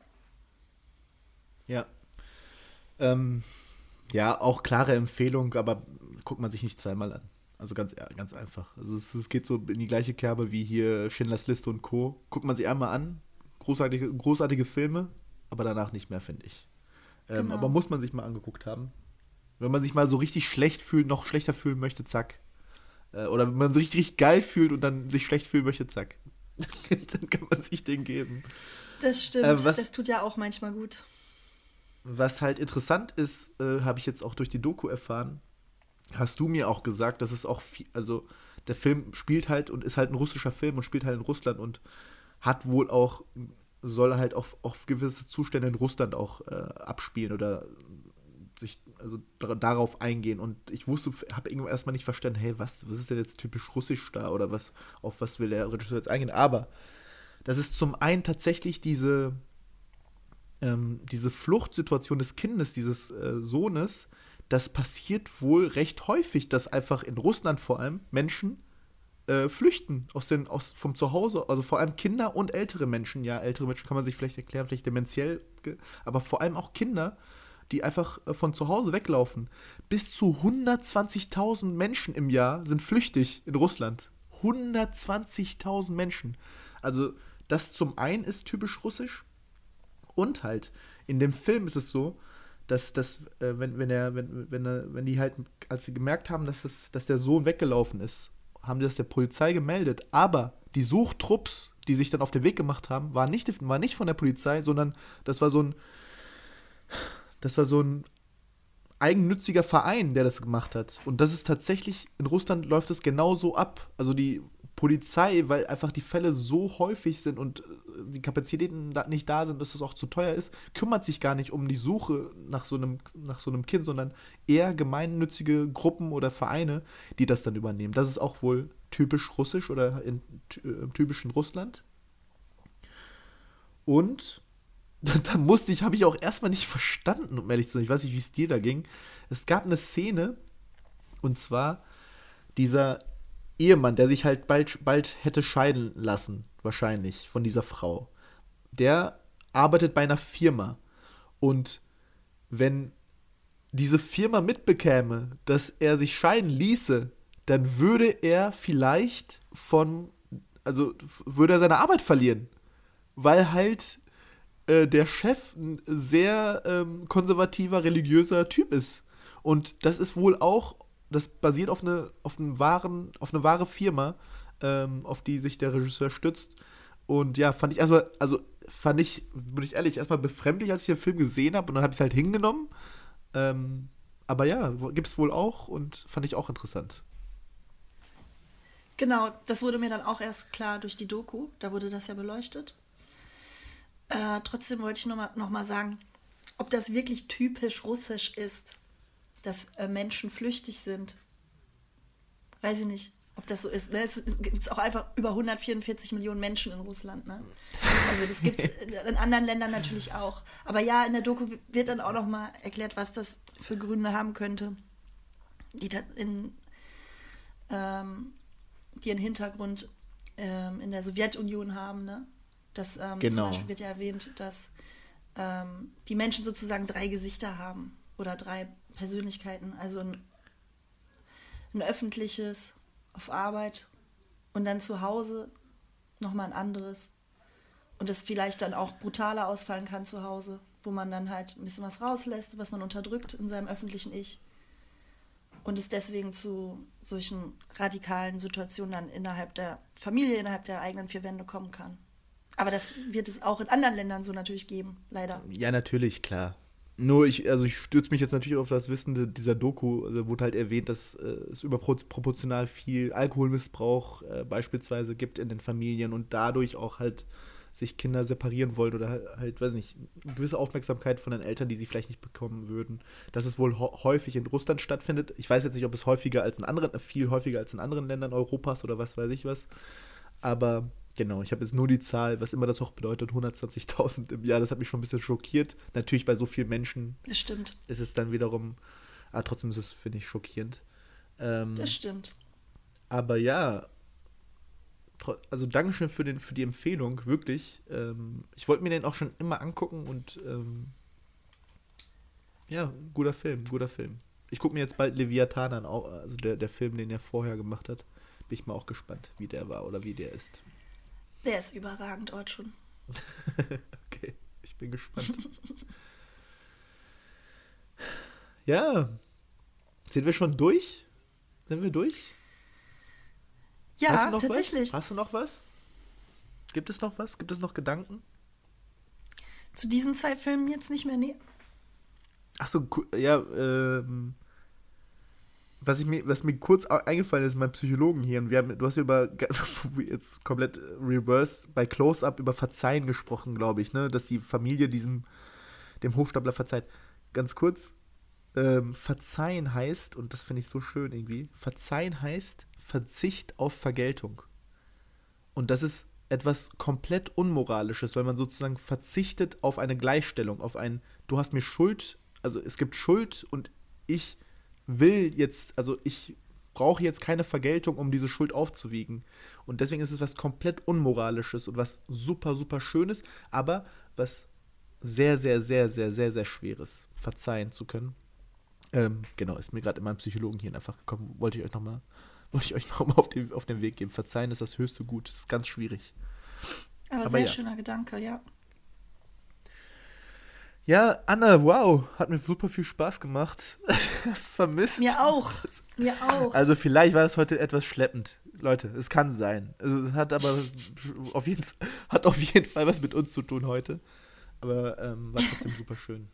Ja. Ähm, ja, auch klare Empfehlung, aber guckt man sich nicht zweimal an. Also ganz, ganz einfach. Also es, es geht so in die gleiche Kerbe wie hier Schindlers Liste und Co. Guckt man sich einmal an, großartige, großartige Filme, aber danach nicht mehr, finde ich. Ähm, genau. Aber muss man sich mal angeguckt haben. Wenn man sich mal so richtig schlecht fühlt, noch schlechter fühlen möchte, zack. Äh, oder wenn man sich richtig, richtig geil fühlt und dann sich schlecht fühlen möchte, zack. Dann kann man sich den geben. Das stimmt, äh, was, das tut ja auch manchmal gut. Was halt interessant ist, äh, habe ich jetzt auch durch die Doku erfahren, hast du mir auch gesagt, dass es auch viel, also der Film spielt halt und ist halt ein russischer Film und spielt halt in Russland und hat wohl auch, soll halt auf, auf gewisse Zustände in Russland auch äh, abspielen oder sich also d- darauf eingehen. Und ich wusste, habe irgendwann erstmal nicht verstanden, hey, was, was ist denn jetzt typisch russisch da oder was, auf was will der Regisseur jetzt eingehen? Aber das ist zum einen tatsächlich diese, ähm, diese Fluchtsituation des Kindes, dieses äh, Sohnes. Das passiert wohl recht häufig, dass einfach in Russland vor allem Menschen äh, flüchten aus den, aus, vom Zuhause, also vor allem Kinder und ältere Menschen. Ja, ältere Menschen kann man sich vielleicht erklären, vielleicht dementiell, aber vor allem auch Kinder, die einfach äh, von zu Hause weglaufen. Bis zu hundertzwanzigtausend Menschen im Jahr sind flüchtig in Russland. hundertzwanzigtausend Menschen. Also das zum einen ist typisch russisch und halt in dem Film ist es so, dass, dass äh, wenn, wenn, er, wenn, wenn, er, wenn die halt, als sie gemerkt haben, dass, das, dass der Sohn weggelaufen ist, haben die das der Polizei gemeldet. Aber die Suchtrupps, die sich dann auf den Weg gemacht haben, waren nicht, war nicht von der Polizei, sondern das war so ein das war so ein eigennütziger Verein, der das gemacht hat. Und das ist tatsächlich, in Russland läuft es genauso ab. Also die Polizei, weil einfach die Fälle so häufig sind und die Kapazitäten da nicht da sind, dass es auch zu teuer ist, kümmert sich gar nicht um die Suche nach so einem, nach so einem Kind, sondern eher gemeinnützige Gruppen oder Vereine, die das dann übernehmen. Das ist auch wohl typisch russisch oder in, im typischen Russland. Und da musste ich, habe ich auch erstmal nicht verstanden, um ehrlich zu sein. Ich weiß nicht, wie es dir da ging. Es gab eine Szene, und zwar dieser Ehemann, der sich halt bald, bald hätte scheiden lassen, wahrscheinlich, von dieser Frau. Der arbeitet bei einer Firma. Und wenn diese Firma mitbekäme, dass er sich scheiden ließe, dann würde er vielleicht von, also würde er seine Arbeit verlieren. Weil halt der Chef ein sehr ähm, konservativer, religiöser Typ ist. Und das ist wohl auch, das basiert auf eine, auf einen wahren, auf eine wahre Firma, ähm, auf die sich der Regisseur stützt. Und ja, fand ich erstmal, also fand ich, bin ich ehrlich, erstmal befremdlich, als ich den Film gesehen habe und dann habe ich es halt hingenommen. Ähm, aber ja, gibt es wohl auch und fand ich auch interessant. Genau, das wurde mir dann auch erst klar durch die Doku, da wurde das ja beleuchtet. Äh, trotzdem wollte ich nochmal noch mal sagen, ob das wirklich typisch russisch ist, dass äh, Menschen flüchtig sind. Weiß ich nicht, ob das so ist. Ne? Es, es gibt auch einfach über hundertvierundvierzig Millionen Menschen in Russland. Ne? Also das gibt es in anderen Ländern natürlich auch. Aber ja, in der Doku wird dann auch nochmal erklärt, was das für Gründe haben könnte, die, da in, ähm, die einen Hintergrund ähm, in der Sowjetunion haben, ne? Das, ähm, genau. Zum Beispiel wird ja erwähnt, dass ähm, die Menschen sozusagen drei Gesichter haben oder drei Persönlichkeiten. Also ein, ein öffentliches auf Arbeit und dann zu Hause nochmal ein anderes. Und das vielleicht dann auch brutaler ausfallen kann zu Hause, wo man dann halt ein bisschen was rauslässt, was man unterdrückt in seinem öffentlichen Ich. Und es deswegen zu solchen radikalen Situationen dann innerhalb der Familie, innerhalb der eigenen vier Wände kommen kann. Aber das wird es auch in anderen Ländern so natürlich geben, leider. Ja, natürlich, klar. Nur ich, also ich stürze mich jetzt natürlich auf das Wissen dieser Doku. Also wurde halt erwähnt, dass äh, es überproportional viel Alkoholmissbrauch äh, beispielsweise gibt in den Familien und dadurch auch halt sich Kinder separieren wollen oder halt, halt, weiß nicht, eine gewisse Aufmerksamkeit von den Eltern, die sie vielleicht nicht bekommen würden. Dass es wohl ho- häufig in Russland stattfindet. Ich weiß jetzt nicht, ob es häufiger als in anderen, viel häufiger als in anderen Ländern Europas oder was weiß ich was. Aber Genau, ich habe jetzt nur die Zahl, was immer das auch bedeutet, hundertzwanzigtausend im Jahr. Das hat mich schon ein bisschen schockiert. Natürlich bei so vielen Menschen Das stimmt. ist es dann wiederum, aber trotzdem ist es, finde ich, schockierend. Ähm, Das stimmt. aber ja, tro- also Dankeschön für, den, für die Empfehlung, wirklich. Ähm, ich wollte mir den auch schon immer angucken und ähm, ja, guter Film, guter Film. Ich gucke mir jetzt bald Leviathan an, auch, also der, der Film, den er vorher gemacht hat. Bin ich mal auch gespannt, wie der war oder wie der ist. Der ist überragend, Ortschun. Okay, ich bin gespannt. Ja, sind wir schon durch? Sind wir durch? Hast du Ja, noch tatsächlich. Was? Hast du noch was? Gibt es noch was? Gibt es noch Gedanken? Zu diesen zwei Filmen jetzt nicht mehr, nee. Ach so, ku- ja, ähm, was, ich mir, was mir kurz au- eingefallen ist, mein Psychologen hier, und wir haben, du hast ja über, jetzt komplett reverse, bei Close-Up über Verzeihen gesprochen, glaube ich, ne, dass die Familie diesem, dem Hochstapler verzeiht. Ganz kurz, ähm, Verzeihen heißt, und das finde ich so schön irgendwie, Verzeihen heißt Verzicht auf Vergeltung. Und das ist etwas komplett Unmoralisches, weil man sozusagen verzichtet auf eine Gleichstellung, auf ein, du hast mir Schuld, also es gibt Schuld und ich will jetzt, also ich brauche jetzt keine Vergeltung, um diese Schuld aufzuwiegen. Und deswegen ist es was komplett Unmoralisches und was super, super Schönes, aber was sehr, sehr, sehr, sehr, sehr, sehr Schweres, verzeihen zu können. Ähm, genau, ist mir gerade in meinem Psychologen hier einfach gekommen, wollte ich euch nochmal wollte ich euch nochmal auf den, auf den Weg geben. Verzeihen ist das höchste Gut, das ist ganz schwierig. Aber, Aber sehr ja. schöner Gedanke, ja. Ja, Anna, wow, hat mir super viel Spaß gemacht. Ich hab's vermisst. Mir auch. Mir auch. Also vielleicht war es heute etwas schleppend. Leute, es kann sein. Also, es hat aber auf jeden Fall, hat auf jeden Fall was mit uns zu tun heute. Aber ähm, war trotzdem super schön.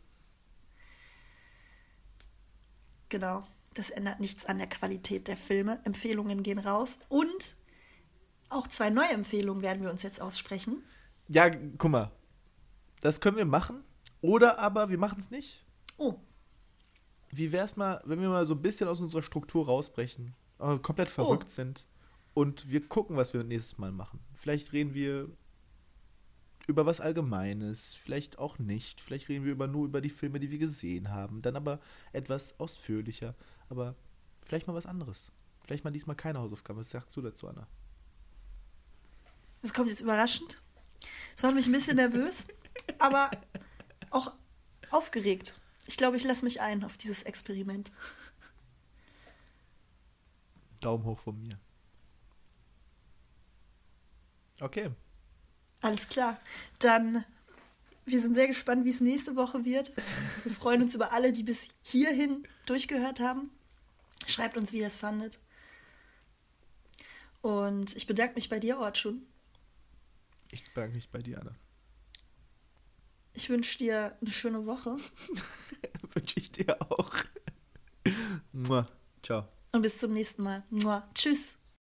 Genau. Das ändert nichts an der Qualität der Filme. Empfehlungen gehen raus. Und auch zwei neue Empfehlungen werden wir uns jetzt aussprechen. Ja, guck mal. Das können wir machen. Oder aber wir machen es nicht. Oh. Wie wär's mal, wenn wir mal so ein bisschen aus unserer Struktur rausbrechen, äh, komplett verrückt Oh. sind und wir gucken, was wir nächstes Mal machen. Vielleicht reden wir über was Allgemeines, vielleicht auch nicht. Vielleicht reden wir über, nur über die Filme, die wir gesehen haben. Dann aber etwas ausführlicher. Aber vielleicht mal was anderes. Vielleicht mal diesmal keine Hausaufgabe. Was sagst du dazu, Anna? Das kommt jetzt überraschend. Das macht mich ein bisschen nervös, aber auch aufgeregt. Ich glaube, ich lasse mich ein auf dieses Experiment. Daumen hoch von mir. Okay. Alles klar. Dann, wir sind sehr gespannt, wie es nächste Woche wird. Wir freuen uns über alle, die bis hierhin durchgehört haben. Schreibt uns, wie ihr es fandet. Und ich bedanke mich bei dir, Ortschun. Ich bedanke mich bei dir, Anna. Ich wünsche dir eine schöne Woche. Wünsche ich dir auch. Mua. Ciao. Und bis zum nächsten Mal. Mua. Tschüss.